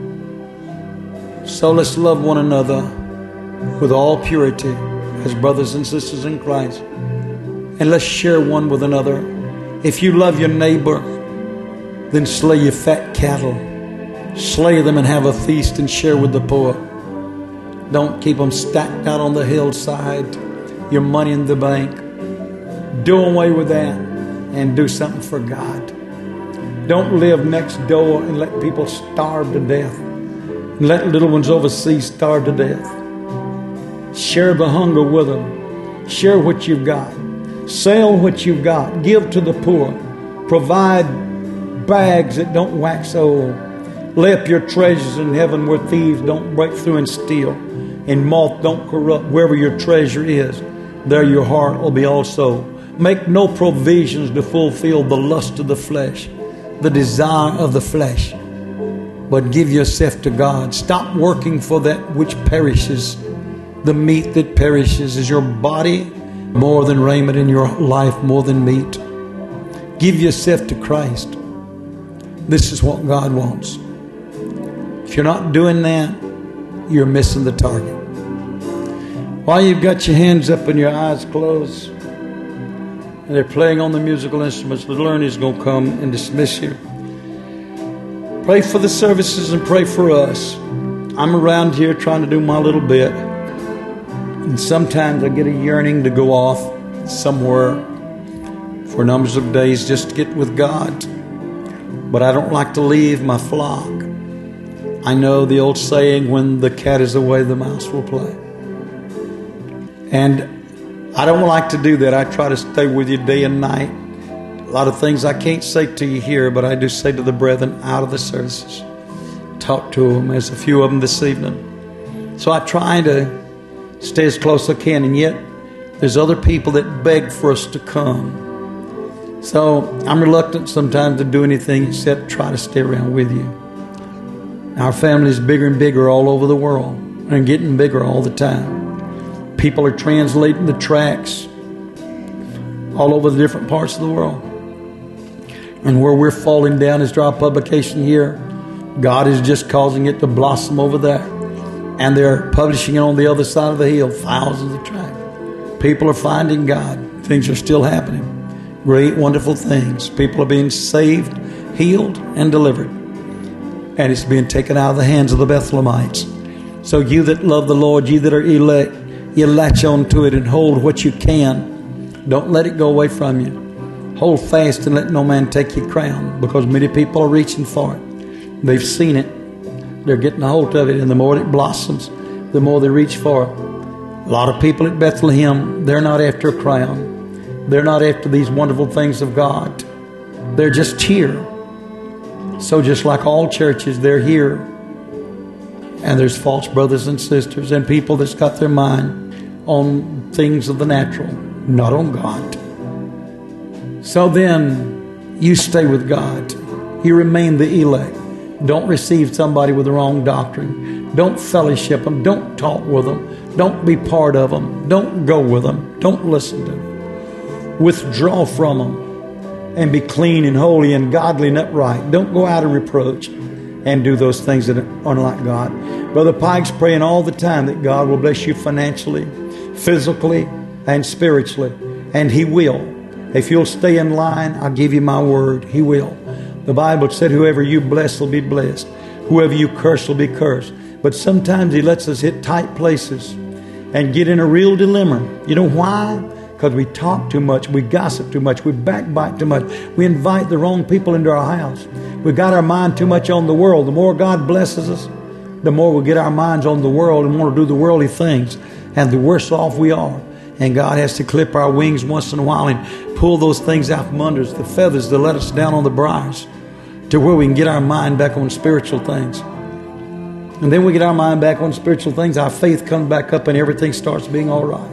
Speaker 1: So let's love one another with all purity as brothers and sisters in Christ. And let's share one with another. If you love your neighbor, then slay your fat cattle. Slay them and have a feast and share with the poor. Don't keep them stacked out on the hillside, your money in the bank. Do away with that and do something for God. Don't live next door and let people starve to death. And let little ones overseas starve to death. Share the hunger with them. Share what you've got. Sell what you've got. Give to the poor. Provide bags that don't wax old. Lay up your treasures in heaven where thieves don't break through and steal, and moth don't corrupt. Wherever your treasure is, there your heart will be also. Make no provisions to fulfill the lust of the flesh, the desire of the flesh, but give yourself to God. Stop working for that which perishes. The meat that perishes. Is your body more than raiment, and your life more than meat? Give yourself to Christ. This is what God wants. If you're not doing that, you're missing the target. While you've got your hands up and your eyes closed, and they're playing on the musical instruments, the learner's going to come and dismiss you. Pray for the services and pray for us. I'm around here trying to do my little bit. And sometimes I get a yearning to go off somewhere for numbers of days just to get with God. But I don't like to leave my flock. I know the old saying, when the cat is away, the mouse will play. And I don't like to do that. I try to stay with you day and night. A lot of things I can't say to you here, but I do say to the brethren out of the services. Talk to them. There's a few of them this evening. So I try to stay as close as I can, and yet there's other people that beg for us to come. So I'm reluctant sometimes to do anything except try to stay around with you. Our family is bigger and bigger all over the world, and getting bigger all the time. People are translating the tracts all over the different parts of the world. And where we're falling down is our publication here. God is just causing it to blossom over there.
Speaker 2: And they're publishing it on the other side of the hill, thousands of tracts. People are finding God. Things are still happening. Great, wonderful things. People are being saved, healed, and delivered. And it's being taken out of the hands of the Bethlehemites. So you that love the Lord, you that are elect, you latch on to it and hold what you can. Don't let it go away from you. Hold fast and let no man take your crown, because many people are reaching for it. They've seen it. They're getting a hold of it, and the more it blossoms, the more they reach for it. A lot of people at Bethlehem, they're not after a crown. They're not after these wonderful things of God. They're just here. So just like all churches, they're here. And there's false brothers and sisters and people that's got their mind on things of the natural, not on God. So then, you stay with God. You remain the elect. Don't receive somebody with the wrong doctrine. Don't fellowship them. Don't talk with them. Don't be part of them. Don't go with them. Don't listen to them. Withdraw from them and be clean and holy and godly and upright. Don't go out and reproach and do those things that are unlike God. Brother Pike's praying all the time that God will bless you financially, physically, and spiritually. And He will. If you'll stay in line, I'll give you my word, He will. The Bible said, whoever you bless will be blessed. Whoever you curse will be cursed. But sometimes He lets us hit tight places and get in a real dilemma. You know why? Because we talk too much, we gossip too much, we backbite too much, we invite the wrong people into our house. We got our mind too much on the world. The more God blesses us, the more we get our minds on the world and want to do the worldly things, and the worse off we are. And God has to clip our wings once in a while and pull those things out from under us, the feathers that let us down on the briars, to where we can get our mind back on spiritual things. And then we get our mind back on spiritual things, our faith comes back up and everything starts being all right.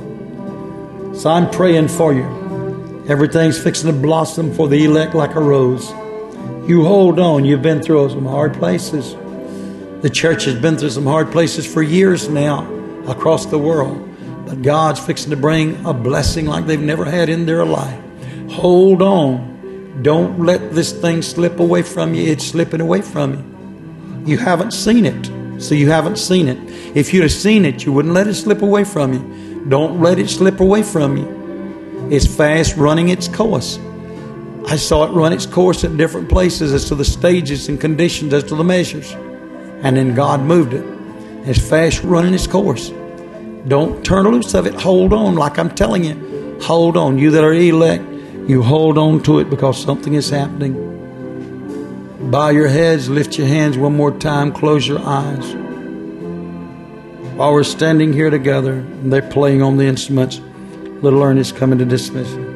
Speaker 2: So I'm praying for you. Everything's fixing to blossom for the elect like a rose. You hold on. You've been through some hard places. The church has been through some hard places for years now across the world. But God's fixing to bring a blessing like they've never had in their life. Hold on. Don't let this thing slip away from you. It's slipping away from you. You haven't seen it, so you haven't seen it. If you'd have seen it, you wouldn't let it slip away from you. Don't let it slip away from you. It's fast running its course. I saw it run its course at different places as to the stages and conditions, as to the measures. And then God moved it. It's fast running its course. Don't turn loose of it. Hold on, like I'm telling you. Hold on. You that are elect, you hold on to it, because something is happening. Bow your heads, lift your hands one more time, close your eyes. While we're standing here together, and they're playing on the instruments, little Ernest coming to dismiss you.